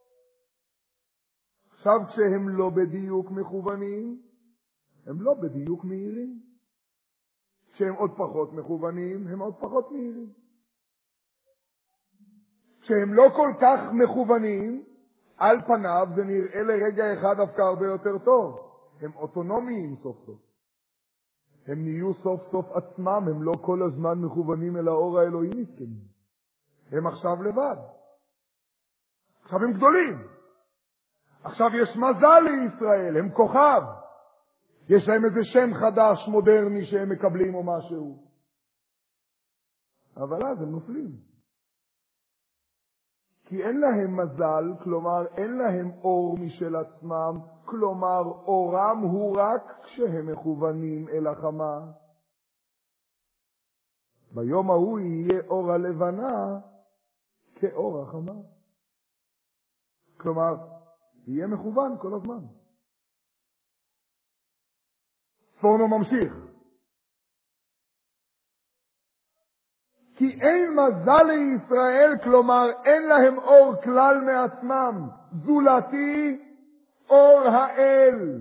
עכשיו כשהם לא בדיוק מכוונים, הם לא בדיוק מאירים. כשהם עוד פחות מכוונים, הם עוד פחות מאירים. כשהם לא כל כך מכוונים, על פניו זה נראה לרגע אחד דווקא הרבה יותר טוב. הם אוטונומיים סוף סוף. הם נהיו סוף סוף עצמם, הם לא כל הזמן מכוונים אל האור האלוהי מסכנים. הם עכשיו לבד. עכשיו הם גדולים. עכשיו יש מזל לישראל, הם כוכב. יש להם איזה שם חדש, מודרני שהם מקבלים או משהו. אבל אז הם נופלים. כי אין להם מזל, כלומר אין להם אור משל עצמם, כלומר אורם הוא רק כשהם מכוונים אל החמה. ביום ההוא יהיה אור הלבנה כאור החמה. כלומר, יהיה מכוון כל הזמן. ספורנו ממשיך. כי אין מזל לישראל, כלומר אין להם אור כלל מעצמם, זולתי אור האל.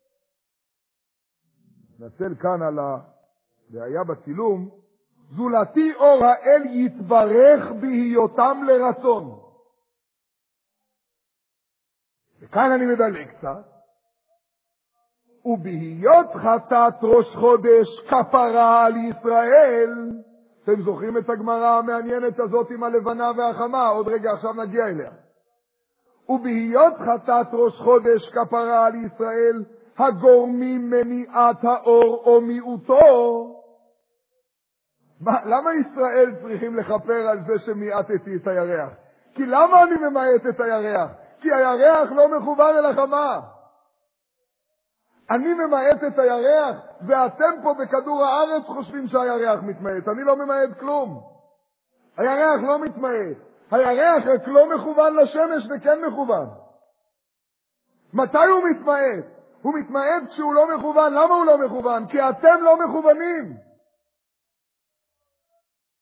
נצל כאן על הבעיה בצילום, זולתי אור האל יתברך בהיותם לרצון. וכאן אני מדלג קצת. ובהיות חטאת ראש חודש כפרה על ישראל, אתם זוכרים את הגמרא המעניינת הזאת עם הלבנה והחמה, עוד רגע עכשיו נגיע אליה. ובהיות חטאת ראש חודש כפרה על ישראל, הגורמים מניעת האור או מיעוטו. למה ישראל צריכים לכפר על זה שמיעטתי את הירח? כי למה אני ממעט את הירח? כי הירח לא מכוון אל החמה. אני ממעט את הירח, ואתם פה בכדור הארץ חושבים שהירח מתמעט. אני לא ממעט כלום. הירח לא מתמעט. הירח רק לא מכוון לשמש וכן מכוון. מתי הוא מתמעט? הוא מתמעט כשהוא לא מכוון. למה הוא לא מכוון? כי אתם לא מכוונים.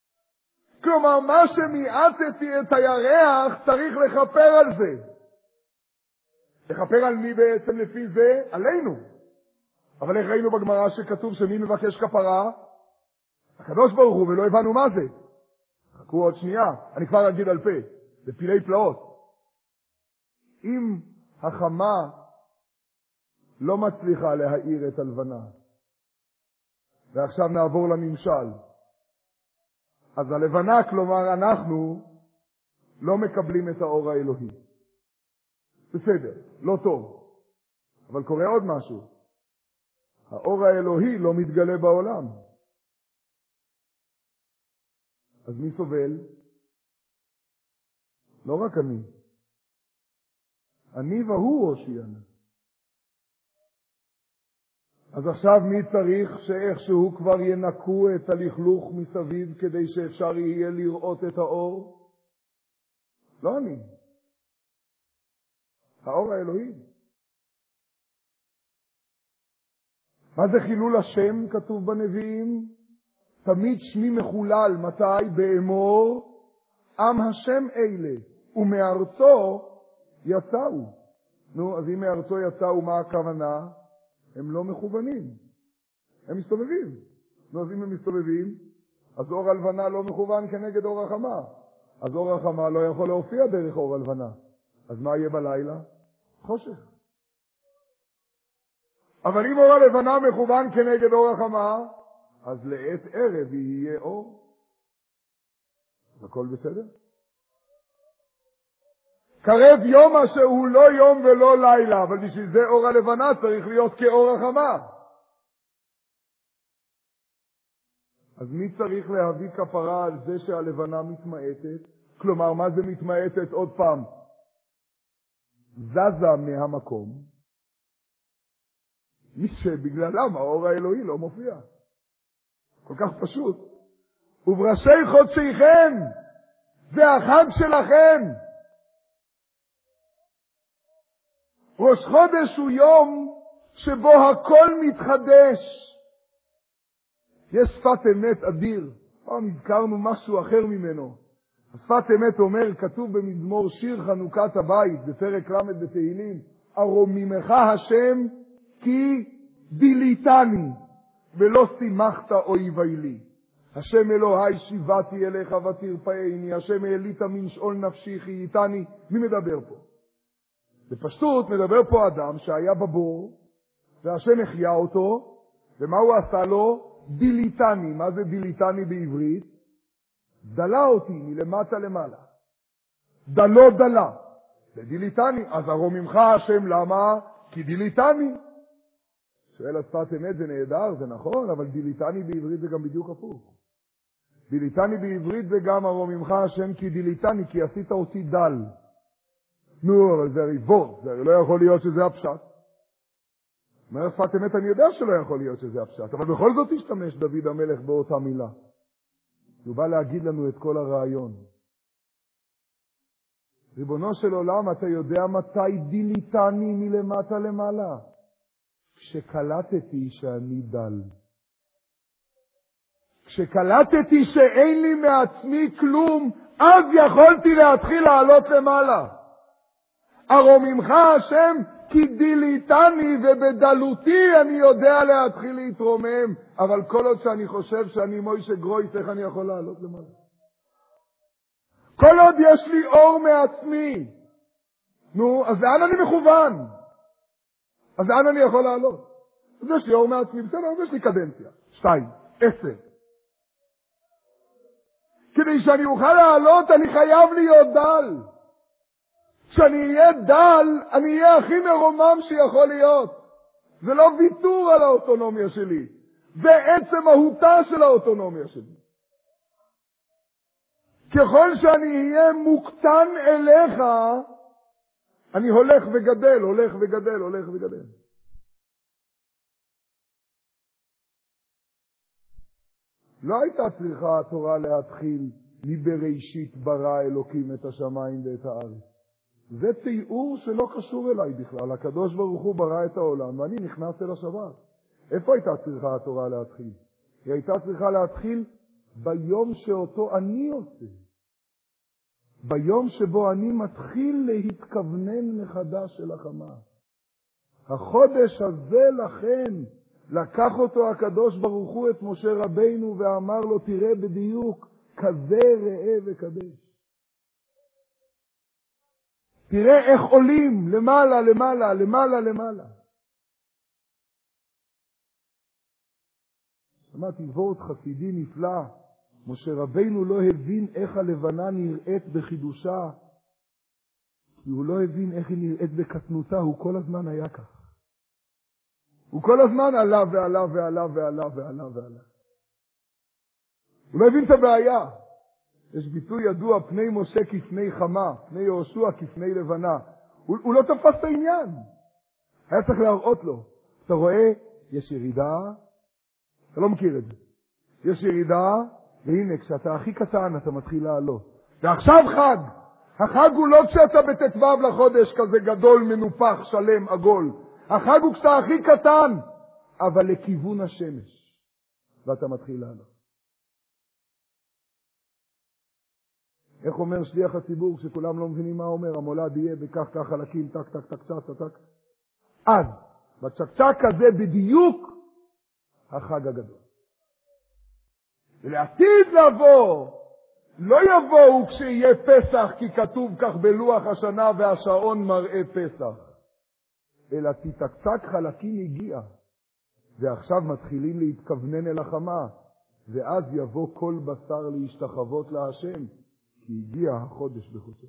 כלומר, מה שמיעטתי את הירח צריך לכפר על זה. לכפר על מי בעצם לפי זה? עלינו. אבל איך ראינו בגמרא שכתוב שמי מבקש כפרה? הקדוש ברוך הוא, ולא הבנו מה זה. חכו עוד שנייה, אני כבר אגיד על פה, זה פילי פלאות. אם החמה לא מצליחה להאיר את הלבנה, ועכשיו נעבור לממשל, אז הלבנה, כלומר אנחנו, לא מקבלים את האור האלוהי. בסדר, לא טוב. אבל קורה עוד משהו. האור האלוהי לא מתגלה בעולם. אז מי סובל? לא רק אני. אני והוא הושיענו. אז עכשיו מי צריך שאיכשהו כבר ינקו את הלכלוך מסביב כדי שאפשר יהיה לראות את האור? לא אני. האור האלוהי. מה זה חילול השם כתוב בנביאים? תמיד שמי מחולל. מתי? באמור עם השם אלה ומארצו יצאו. נו, אז אם מארצו יצאו, מה הכוונה? הם לא מכוונים. הם מסתובבים. נו, אז אם הם מסתובבים, אז אור הלבנה לא מכוון כנגד אור החמה. אז אור החמה לא יכול להופיע דרך אור הלבנה. אז מה יהיה בלילה? חושך. אבל אם אור הלבנה מכוון כנגד אור החמה, אז לעת ערב יהיה אור. הכל בסדר? קרב יום שהוא לא יום ולא לילה, אבל בשביל זה אור הלבנה צריך להיות כאור החמה. אז מי צריך להביא כפרה על זה שהלבנה מתמעטת? כלומר, מה זה מתמעטת? עוד פעם, זזה מהמקום, מי שבגללם האור האלוהי לא מופיע. כל כך פשוט. ובראשי חודשיכם, זה החג שלכם. ראש חודש הוא יום שבו הכל מתחדש. יש שפת אמת אדיר. פעם הזכרנו משהו אחר ממנו. השפת אמת אומר, כתוב במזמור שיר חנוכת הבית, בפרק למד בתהילים, ארוממך השם כי דיליתני, ולא שימחת אויבי לי. השם אלוהי שיבתי אליך ותרפאני, השם העלית מן שאול נפשי חייתני. מי מדבר פה? בפשטות מדבר פה אדם שהיה בבור, והשם החיה אותו, ומה הוא עשה לו? דיליתני. מה זה דיליתני בעברית? דלה אותי מלמטה למעלה. דלו דלה. ודיליתני. אז ארוממך השם, למה? כי דיליתני. שואל השפת אמת, זה נהדר, זה נכון, אבל דיליתני בעברית זה גם בדיוק הפוך. דיליתני בעברית זה גם ארוממך השם כי דיליתני, כי עשית אותי דל. נו, אבל זה ריבור, זה לא יכול להיות שזה הפשט. אומר השפת אמת, אני יודע שלא יכול להיות שזה הפשט, אבל בכל זאת השתמש דוד המלך באותה מילה. הוא בא להגיד לנו את כל הרעיון. ריבונו של עולם, אתה יודע מתי דיליתני מלמטה למעלה? כשקלטתי שאני דל. כשקלטתי שאין לי מעצמי כלום, אז יכולתי להתחיל לעלות למעלה. ארוממך השם כי דיליתני, ובדלותי אני יודע להתחיל להתרומם, אבל כל עוד שאני חושב שאני מוישה גרויס, איך אני יכול לעלות למעלה? כל עוד יש לי אור מעצמי, נו, אז לאן אני מכוון? אז לאן אני יכול לעלות? אז יש לי אור מעצמי, בסדר, אז יש לי קדנציה. 2, 10. כדי שאני אוכל לעלות, אני חייב להיות דל. כשאני אהיה דל, אני אהיה הכי מרומם שיכול להיות. זה לא ויתור על האוטונומיה שלי. זה עצם מהותה של האוטונומיה שלי. ככל שאני אהיה מוקטן אליך, אני הולך וגדל, הולך וגדל, הולך וגדל. לא הייתה צריכה התורה להתחיל מבראשית ברא אלוקים את השמיים ואת הארץ. זה תיאור שלא קשור אליי בכלל. הקדוש ברוך הוא ברא את העולם ואני נכנס אל השבת. איפה הייתה צריכה התורה להתחיל? היא הייתה צריכה להתחיל ביום שאותו אני עושה. ביום שבו אני מתחיל להתכוונן מחדש אל החמה. החודש הזה לכן לקח אותו הקדוש ברוך הוא את משה רבינו ואמר לו, תראה בדיוק, כזה ראה וקדש. תראה איך עולים למעלה, למעלה, למעלה, למעלה. שמעתי וורט חסידי נפלא. משה רבינו לא הבין איך הלבנה נראית בחידושה, כי הוא לא הבין איך היא נראית בקטנותה, הוא כל הזמן היה כך. הוא כל הזמן עלה ועלה ועלה ועלה ועלה ועלה. הוא לא הבין את הבעיה. יש ביטוי ידוע, פני משה כפני חמה, פני יהושע כפני לבנה. הוא לא תפס את העניין. היה צריך להראות לו. אתה רואה, יש ירידה, אתה לא מכיר את זה. יש ירידה, והנה, כשאתה הכי קטן, אתה מתחיל לעלות. ועכשיו חג. החג הוא לא כשאתה בט"ו לחודש, כזה גדול, מנופח, שלם, עגול. החג הוא כשאתה הכי קטן, אבל לכיוון השמש. ואתה מתחיל לעלות. איך אומר שליח הציבור, כשכולם לא מבינים מה אומר, המולד יהיה בכך כך חלקים, טק, טק, טק, טק, טק. אז, בצ'קצ'ק הזה בדיוק, החג הגדול. ולעתיד לבוא, לא יבואו כשיהיה פסח, כי כתוב כך בלוח השנה והשעון מראה פסח. אלא תתקצק חלקים הגיע. ועכשיו מתחילים להתכוונן אל החמה. ואז יבוא כל בשר להשתחוות להשם. כי הגיע החודש בחודשו.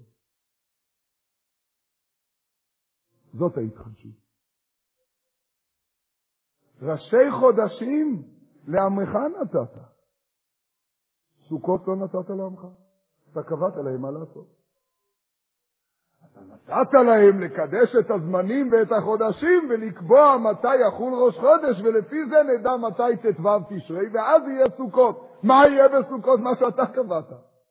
זאת ההתחדשות. ראשי חודשים לעמך נתת. סוכות לא נתת לעמך. אתה קבעת להם מה לעשות. אתה נתת להם לקדש את הזמנים ואת החודשים ולקבוע מתי יחול ראש חודש, ולפי זה נדע מתי ט"ו תשרי, ואז יהיה סוכות. מה יהיה בסוכות? מה שאתה קבעת.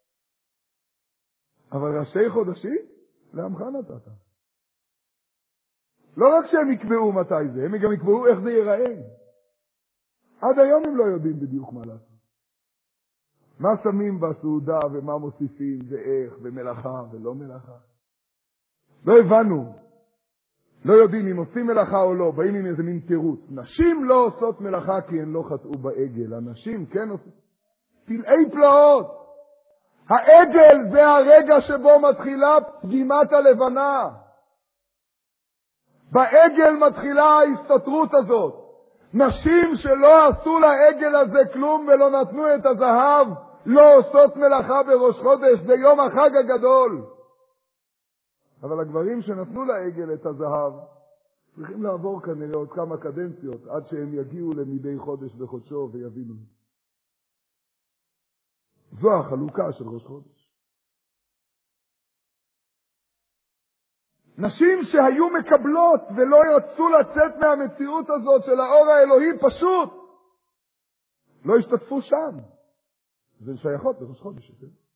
אבל ראשי חודשים לעמך נתת. לא רק שהם יקבעו מתי זה, הם גם יקבעו איך זה ייראה. עד היום הם לא יודעים בדיוק מה לעשות. מה שמים בסעודה ומה מוסיפים ואיך ומלאכה ולא מלאכה. לא הבנו. לא יודעים אם עושים מלאכה או לא, באים עם איזה מין תירוץ. נשים לא עושות מלאכה כי הן לא חטאו בעגל. הנשים כן עושים. פלאי פלאות. העגל זה הרגע שבו מתחילה פגימת הלבנה. בעגל מתחילה ההסתתרות הזאת. נשים שלא עשו לעגל הזה כלום ולא נתנו את הזהב, לא עושות מלאכה בראש חודש, זה יום החג הגדול. אבל הגברים שנתנו לעגל את הזהב, צריכים לעבור כנראה עוד כמה קדנציות, עד שהם יגיעו למידי חודש בחודשו ויבינו. זו החלוקה של ראש חודש. נשים שהיו מקבלות ולא ירצו לצאת מהמציאות הזאת של האור האלוהי פשוט, לא השתתפו שם. זה שייכות לראש חודש.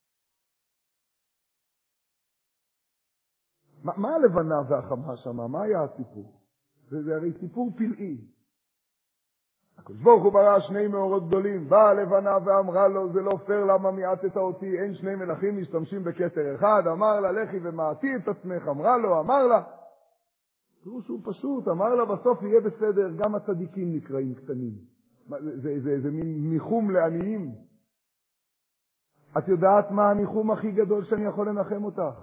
מה הלבנה והחמה שמה? מה היה הסיפור? זה הרי סיפור פלאי. הקדוש ברוך הוא ברא שני מאורות גדולים, באה הלבנה ואמרה לו, זה לא פייר, למה מיעטת אותי? אין שני מלכים משתמשים בכתר אחד. אמר לה, לכי ומעטי את עצמך. אמרה לו, אמר לה. תראו שהוא פשוט, אמר לה, בסוף יהיה בסדר, גם הצדיקים נקראים קטנים. זה מין ניחום לעניים. את יודעת מה הניחום הכי גדול שאני יכול לנחם אותך?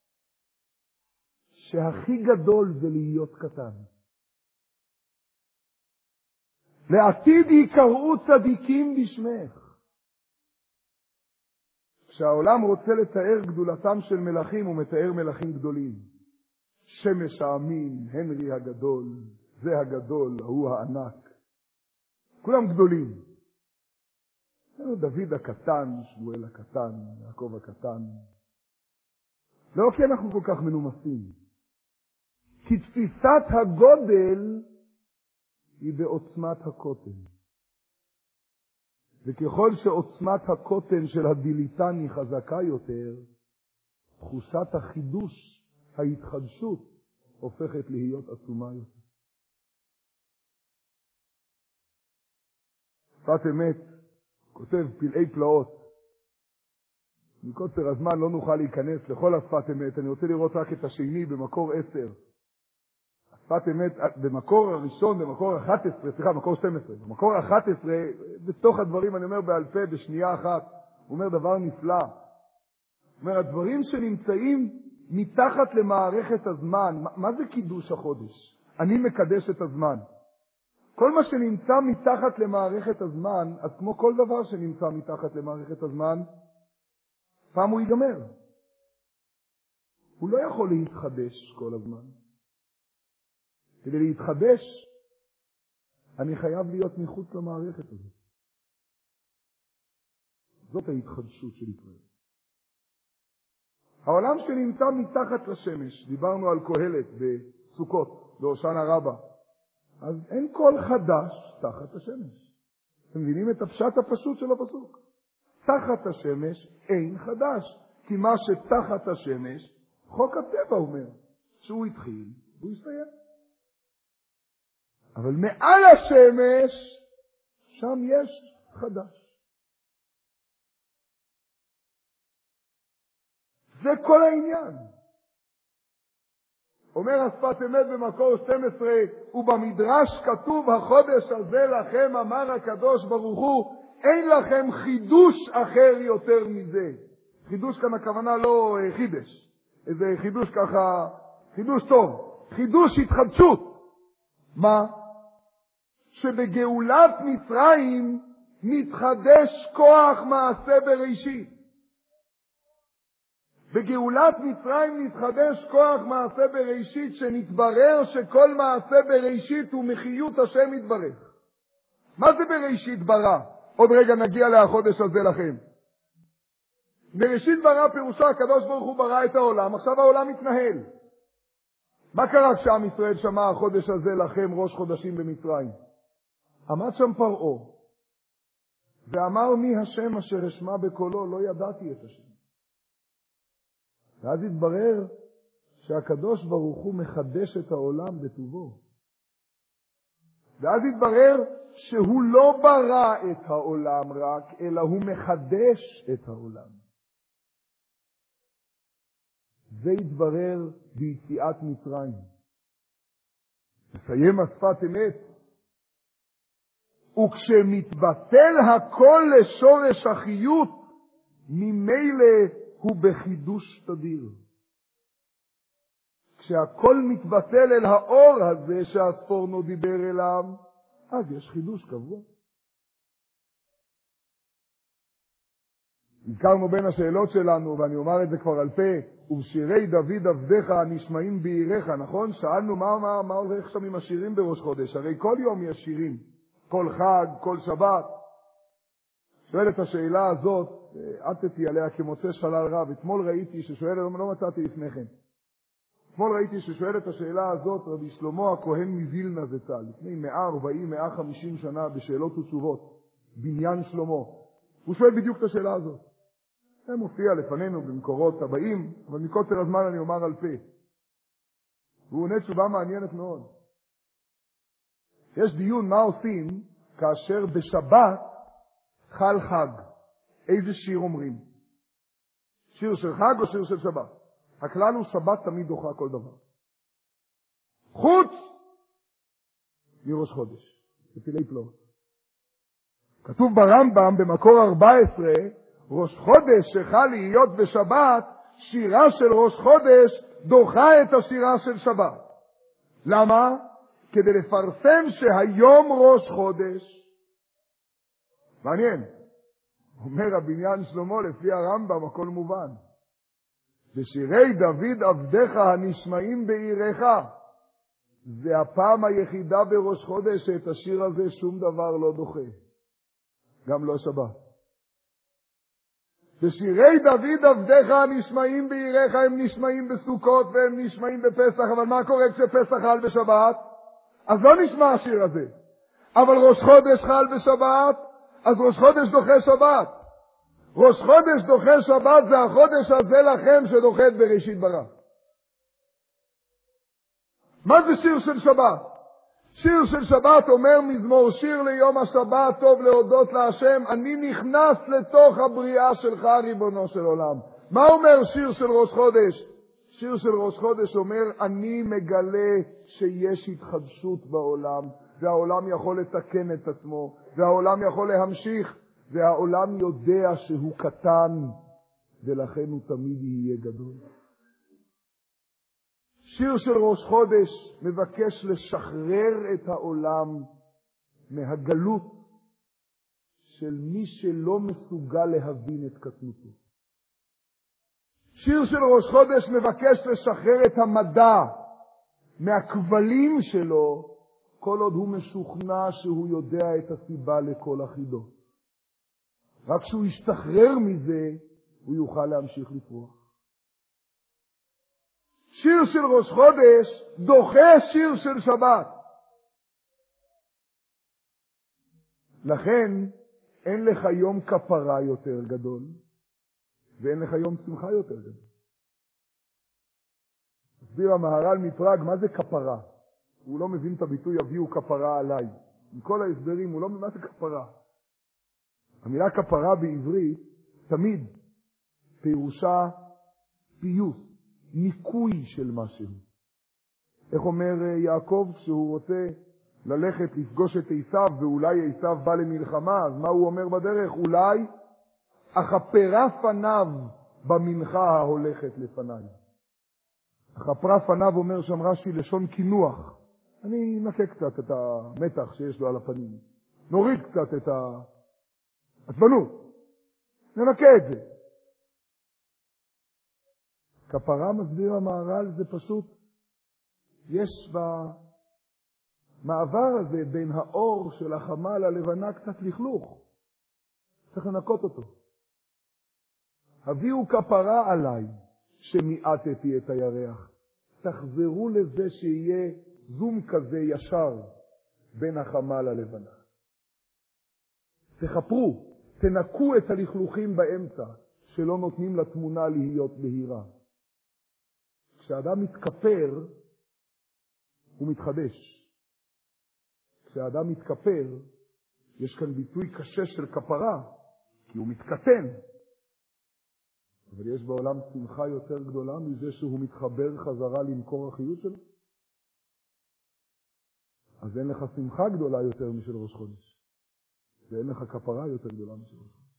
שהכי גדול זה להיות קטן. לעתיד יקראו צדיקים בשמך. כשהעולם רוצה לתאר גדולתם של מלכים, הוא מתאר מלכים גדולים. שמש העמים, הנרי הגדול, זה הגדול, הוא הענק. כולם גדולים. דוד הקטן, שמואל הקטן, יעקב הקטן. לא כי אנחנו כל כך מנומסים. כי תפיסת הגודל היא בעוצמת הקוטן. וככל שעוצמת הקוטן של הדיליטני חזקה יותר, תחושת החידוש, ההתחדשות, הופכת להיות עצומה יותר. שפת אמת, כותב פלאי פלאות. מקוצר הזמן לא נוכל להיכנס לכל השפת אמת. אני רוצה לראות רק את השני במקור 10. השפת אמת במקור הראשון, במקור 11, מקור 12. במקור 11, בתוך הדברים אני אומר בעל פה בשנייה אחת, הוא אומר דבר נפלא. הוא אומר, הדברים שנמצאים מתחת למערכת הזמן, מה זה קידוש החודש? אני מקדש את הזמן. כל מה שנמצא מתחת למערכת הזמן, אז כמו כל דבר שנמצא מתחת למערכת הזמן, פעם הוא ייגמר. הוא לא יכול להתחדש כל הזמן. כדי להתחדש, אני חייב להיות מחוץ למערכת הזאת. זאת ההתחדשות של ישראל. העולם שנמצא מתחת לשמש, דיברנו על קהלת בסוכות, בהושענא רבה, אז אין כל חדש תחת השמש. אתם מבינים את הפשט הפשוט של הפסוק? תחת השמש אין חדש, כי מה שתחת השמש, חוק הטבע אומר, שהוא התחיל והוא יסתיים. אבל מעל השמש, שם יש חדש. זה כל העניין. אומר השפת אמת במקור 12, ובמדרש כתוב, החודש הזה לכם אמר הקדוש ברוך הוא, אין לכם חידוש אחר יותר מזה. חידוש כאן הכוונה לא חידש, איזה חידוש ככה, חידוש טוב, חידוש התחדשות. מה? שבגאולת מצרים מתחדש כוח מעשה בראשית. בגאולת מצרים נתחדש כוח מעשה בראשית, שנתברר שכל מעשה בראשית הוא מחיות השם יתברך. מה זה בראשית ברא? עוד רגע נגיע לחודש הזה לכם. בראשית ברא פירושה הקדוש ברוך הוא ברא את העולם, עכשיו העולם מתנהל. מה קרה כשעם ישראל שמע החודש הזה לכם ראש חודשים במצרים? עמד שם פרעה ואמר מי השם אשר אשמע בקולו, לא ידעתי את השם. ואז התברר שהקדוש ברוך הוא מחדש את העולם בטובו. ואז התברר שהוא לא ברא את העולם רק, אלא הוא מחדש את העולם. זה התברר ביציאת מצרים. נסיים השפת אמת. וכשמתבטל הכל לשורש החיות, ממילא הוא בחידוש תדיר. כשהכל מתבטל אל האור הזה שהספורנו דיבר אליו, אז יש חידוש קבוע. הזכרנו בין השאלות שלנו, ואני אומר את זה כבר על פה, ובשירי דוד עבדך הנשמעים בעירך, נכון? שאלנו מה הולך שם עם השירים בראש חודש? הרי כל יום יש שירים, כל חג, כל שבת. שואל את השאלה הזאת, עטתי עליה כמוצא שלל רב. אתמול ראיתי ששואל, לא מצאתי לפני כן. אתמול ראיתי ששואל את השאלה הזאת רבי שלמה הכהן מווילנה זצ"ל, לפני 140-150 שנה בשאלות ותשובות, בניין שלמה. הוא שואל בדיוק את השאלה הזאת. זה מופיע לפנינו במקורות הבאים, אבל מקוצר הזמן אני אומר על פה. והוא עונה תשובה מעניינת מאוד. יש דיון מה עושים כאשר בשבת חל חג. איזה שיר אומרים? שיר של חג או שיר של שבת? הכלל הוא שבת תמיד דוחה כל דבר. חוץ מראש חודש, בפילי פלוט. כתוב ברמב"ם במקור 14, ראש חודש שחל להיות בשבת, שירה של ראש חודש דוחה את השירה של שבת. למה? כדי לפרסם שהיום ראש חודש. מעניין. אומר הבניין שלמה לפי הרמב"ם הכל מובן. בשירי דוד עבדך הנשמעים בעירך. זה הפעם היחידה בראש חודש שאת השיר הזה שום דבר לא דוחה. גם לא שבת. בשירי דוד עבדך הנשמעים בעירך, הם נשמעים בסוכות והם נשמעים בפסח, אבל מה קורה כשפסח חל בשבת? אז לא נשמע השיר הזה. אבל ראש חודש חל בשבת, אז ראש חודש דוחה שבת. ראש חודש דוחה שבת זה החודש הזה לכם שדוחה את בראשית ברא. מה זה שיר של שבת? שיר של שבת אומר מזמור שיר ליום השבת, טוב להודות להשם, אני נכנס לתוך הבריאה שלך ריבונו של עולם. מה אומר שיר של ראש חודש? שיר של ראש חודש אומר, אני מגלה שיש התחדשות בעולם, והעולם יכול לתקן את עצמו, והעולם יכול להמשיך, והעולם יודע שהוא קטן, ולכן הוא תמיד יהיה גדול. שיר של ראש חודש מבקש לשחרר את העולם מהגלות של מי שלא מסוגל להבין את קטנותו. שיר של ראש חודש מבקש לשחרר את המדע מהכבלים שלו, כל עוד הוא משוכנע שהוא יודע את הסיבה לכל החידות. רק כשהוא ישתחרר מזה, הוא יוכל להמשיך לפרוח. שיר של ראש חודש דוחה שיר של שבת. לכן אין לך יום כפרה יותר גדול, ואין לך יום שמחה יותר גדול. הסביר המהר"ל מפראג, מה זה כפרה? הוא לא מבין את הביטוי, הביאו כפרה עליי. עם כל ההסברים, הוא לא מבין מה זה כפרה. המילה כפרה בעברית, תמיד, פירושה פיוס, ניקוי של משהו. איך אומר יעקב כשהוא רוצה ללכת לפגוש את עשיו, ואולי עשיו בא למלחמה, אז מה הוא אומר בדרך? אולי אכפרה פניו במנחה ההולכת לפניי. אכפרה פניו אומר שם רש"י לשון כינוח. אני נקה קצת את המתח שיש לו על הפנים. נוריד קצת את העצבנות. ננקה את זה. כפרה, מסביר המהר"ל, זה פשוט, יש במעבר הזה בין האור של החמה ללבנה קצת לכלוך. צריך לנקות אותו. הביאו כפרה עליי שמיעטתי את הירח. תחזרו לזה שיהיה זום כזה ישר בין החמה ללבנה. תחפרו, תנקו את הלכלוכים באמצע שלא נותנים לתמונה להיות בהירה. כשאדם מתכפר, הוא מתחדש. כשאדם מתכפר, יש כאן ביטוי קשה של כפרה, כי הוא מתקטן. אבל יש בעולם שמחה יותר גדולה מזה שהוא מתחבר חזרה למקור החיות שלו. אז אין לך שמחה גדולה יותר משל ראש חודש. ואין לך כפרה יותר גדולה משל ראש חודש.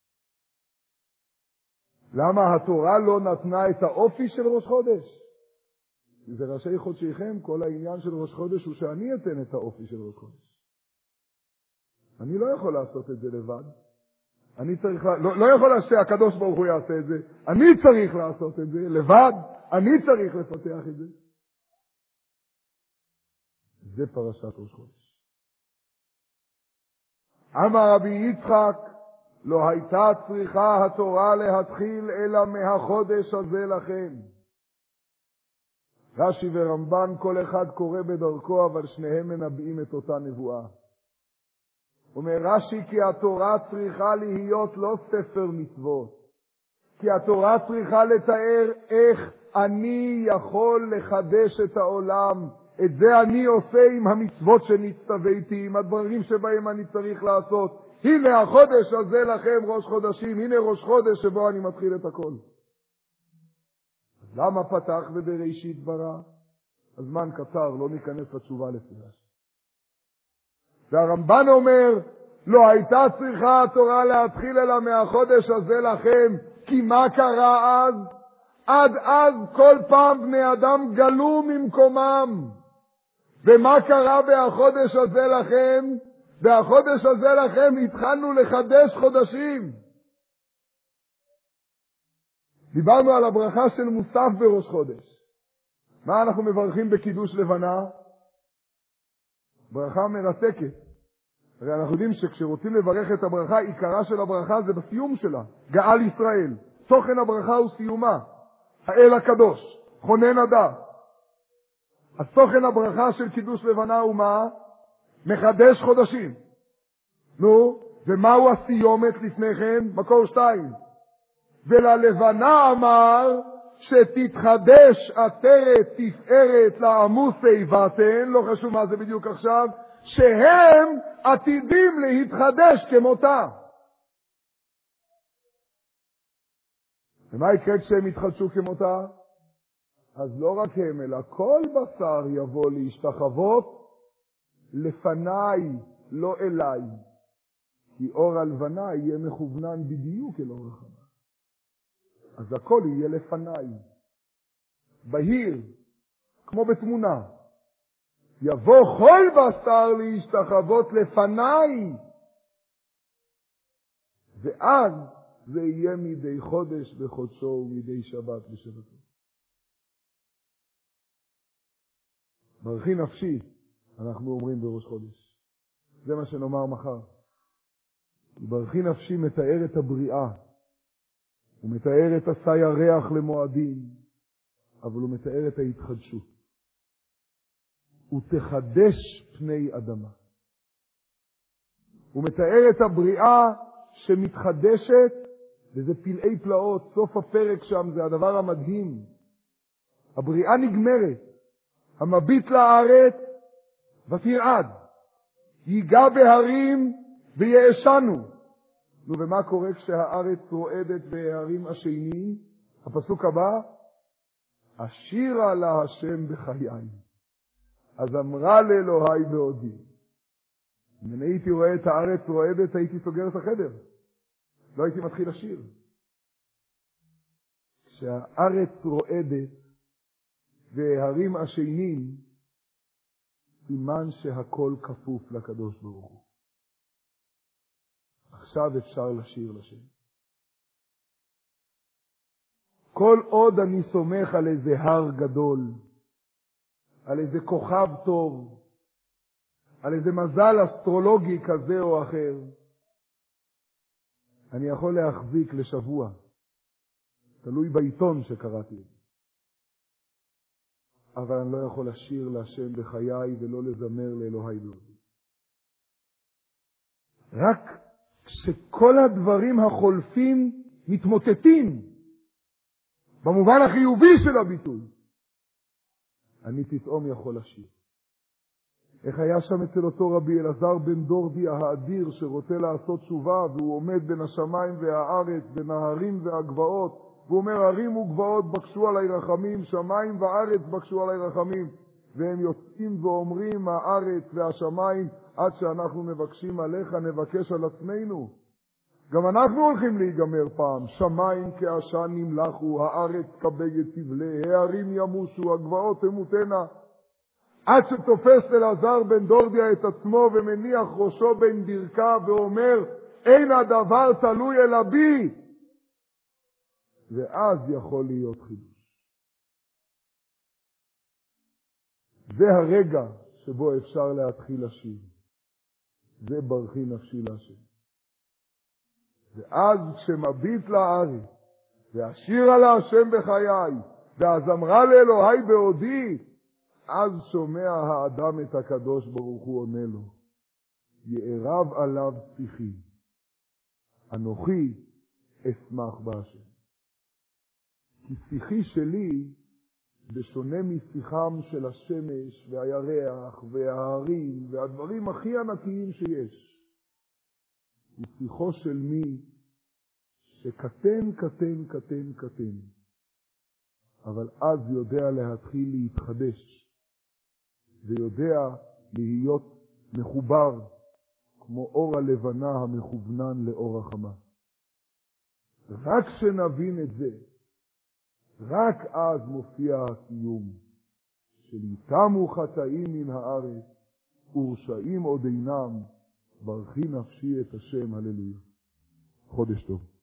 למה התורה לא נתנה את האופי של ראש חודש? זה ראשי חודשיכם, כל העניין של ראש חודש הוא שאני אתן את האופי של ראש חודש. אני לא יכול לעשות את זה לבד. אני צריך, לא יכול שהקדוש ברוך הוא יעשה את זה. אני צריך לעשות את זה לבד. אני צריך לפתח את זה. זה פרשת ראש חודש. אמר רבי יצחק, לא הייתה צריכה התורה להתחיל אלא מהחודש הזה לכם. רש"י ורמב"ן, כל אחד קורא בדרכו, אבל שניהם מנבאים את אותה נבואה. אומר רש"י, כי התורה צריכה להיות לא ספר מצוות, כי התורה צריכה לתאר איך אני יכול לחדש את העולם. את זה אני עושה עם המצוות שנצטוויתי, עם הדברים שבהם אני צריך לעשות. הנה החודש הזה לכם ראש חודשים, הנה ראש חודש שבו אני מתחיל את הכל. למה פתח ובראשית ברא? הזמן קצר, לא ניכנס לתשובה לפרש. והרמב"ן אומר, לא הייתה צריכה התורה להתחיל אלא מהחודש הזה לכם, כי מה קרה אז? עד אז כל פעם בני אדם גלו ממקומם. ומה קרה בהחודש הזה לכם? בהחודש הזה לכם התחלנו לחדש חודשים. דיברנו על הברכה של מוסף בראש חודש. מה אנחנו מברכים בקידוש לבנה? ברכה מרתקת. הרי אנחנו יודעים שכשרוצים לברך את הברכה, עיקרה של הברכה זה בסיום שלה. גאל ישראל. תוכן הברכה הוא סיומה. האל הקדוש. חונן הדת. אז תוכן הברכה של קידוש לבנה הוא מה? מחדש חודשים. נו, ומהו הסיומת לפני כן? מקור 2. וללבנה אמר שתתחדש עטרת תפארת לעמוסי בטן, לא חשוב מה זה בדיוק עכשיו, שהם עתידים להתחדש כמותה. ומה יקרה כשהם יתחדשו כמותה? אז לא רק הם, אלא כל בשר יבוא להשתחוות לפניי, לא אליי. כי אור הלבנה יהיה מכוונן בדיוק אל אור החמה. אז הכל יהיה לפניי. בהיר, כמו בתמונה. יבוא כל בשר להשתחוות לפניי. ואז זה יהיה מדי חודש בחודשו ומדי שבת בשבתו. ברכי נפשי, אנחנו אומרים בראש חודש. זה מה שנאמר מחר. ברכי נפשי מתאר את הבריאה. הוא מתאר את עשה ירח למועדים, אבל הוא מתאר את ההתחדשות. הוא תחדש פני אדמה. הוא מתאר את הבריאה שמתחדשת, וזה פלאי פלאות, סוף הפרק שם זה הדבר המדהים. הבריאה נגמרת, המביט לארץ ותרעד, ייגע בהרים ויאשנו. נו, ומה קורה כשהארץ רועדת בהרים השני? הפסוק הבא, אשירה לה השם בחיי, אז אמרה לאלוהי בעודי. אם הייתי רואה את הארץ רועדת, הייתי סוגר את החדר. לא הייתי מתחיל לשיר. כשהארץ רועדת והרים השנים, סימן שהכל כפוף לקדוש ברוך הוא. עכשיו אפשר לשיר לשם. כל עוד אני סומך על איזה הר גדול, על איזה כוכב טוב, על איזה מזל אסטרולוגי כזה או אחר, אני יכול להחזיק לשבוע. תלוי בעיתון שקראתי. אבל אני לא יכול לשיר להשם בחיי ולא לזמר לאלוהי בעודי. רק כשכל הדברים החולפים מתמוטטים, במובן החיובי של הביטוי, אני פתאום יכול לשיר. איך היה שם אצל אותו רבי אלעזר בן דורדי האדיר שרוצה לעשות תשובה, והוא עומד בין השמיים והארץ, בין ההרים והגבעות, והוא אומר, הרים וגבעות בקשו עלי רחמים, שמיים וארץ בקשו עלי רחמים. והם יוצאים ואומרים, הארץ והשמיים, עד שאנחנו מבקשים עליך, נבקש על עצמנו. גם אנחנו הולכים להיגמר פעם. שמיים כעשן נמלחו, הארץ כבגד תבלה, הערים ימושו, הגבעות תמותנה. עד שתופס אלעזר בן דורדיה את עצמו ומניח ראשו בין ברכיו ואומר, אין הדבר תלוי אלא בי. ואז יכול להיות חידוש. זה הרגע שבו אפשר להתחיל לשיר. זה ברכי נפשי להשם. ואז כשמביט לארץ, ואשירה להשם בחיי, ואז אמרה לאלוהי בעודי, אז שומע האדם את הקדוש ברוך הוא עונה לו, יערב עליו שיחי, אנוכי אשמח בהשם. כי שיחי שלי, בשונה משיחם של השמש והירח וההרים והדברים הכי ענקיים שיש, הוא שיחו של מי שקטן, קטן, קטן, קטן, אבל אז יודע להתחיל להתחדש, ויודע להיות מחובר כמו אור הלבנה המכוונן לאור החמה. רק כשנבין את זה, רק אז מופיע הסיום של יתמו חטאים מן הארץ ורשעים עוד אינם, ברכי נפשי את השם, הללויה. חודש טוב.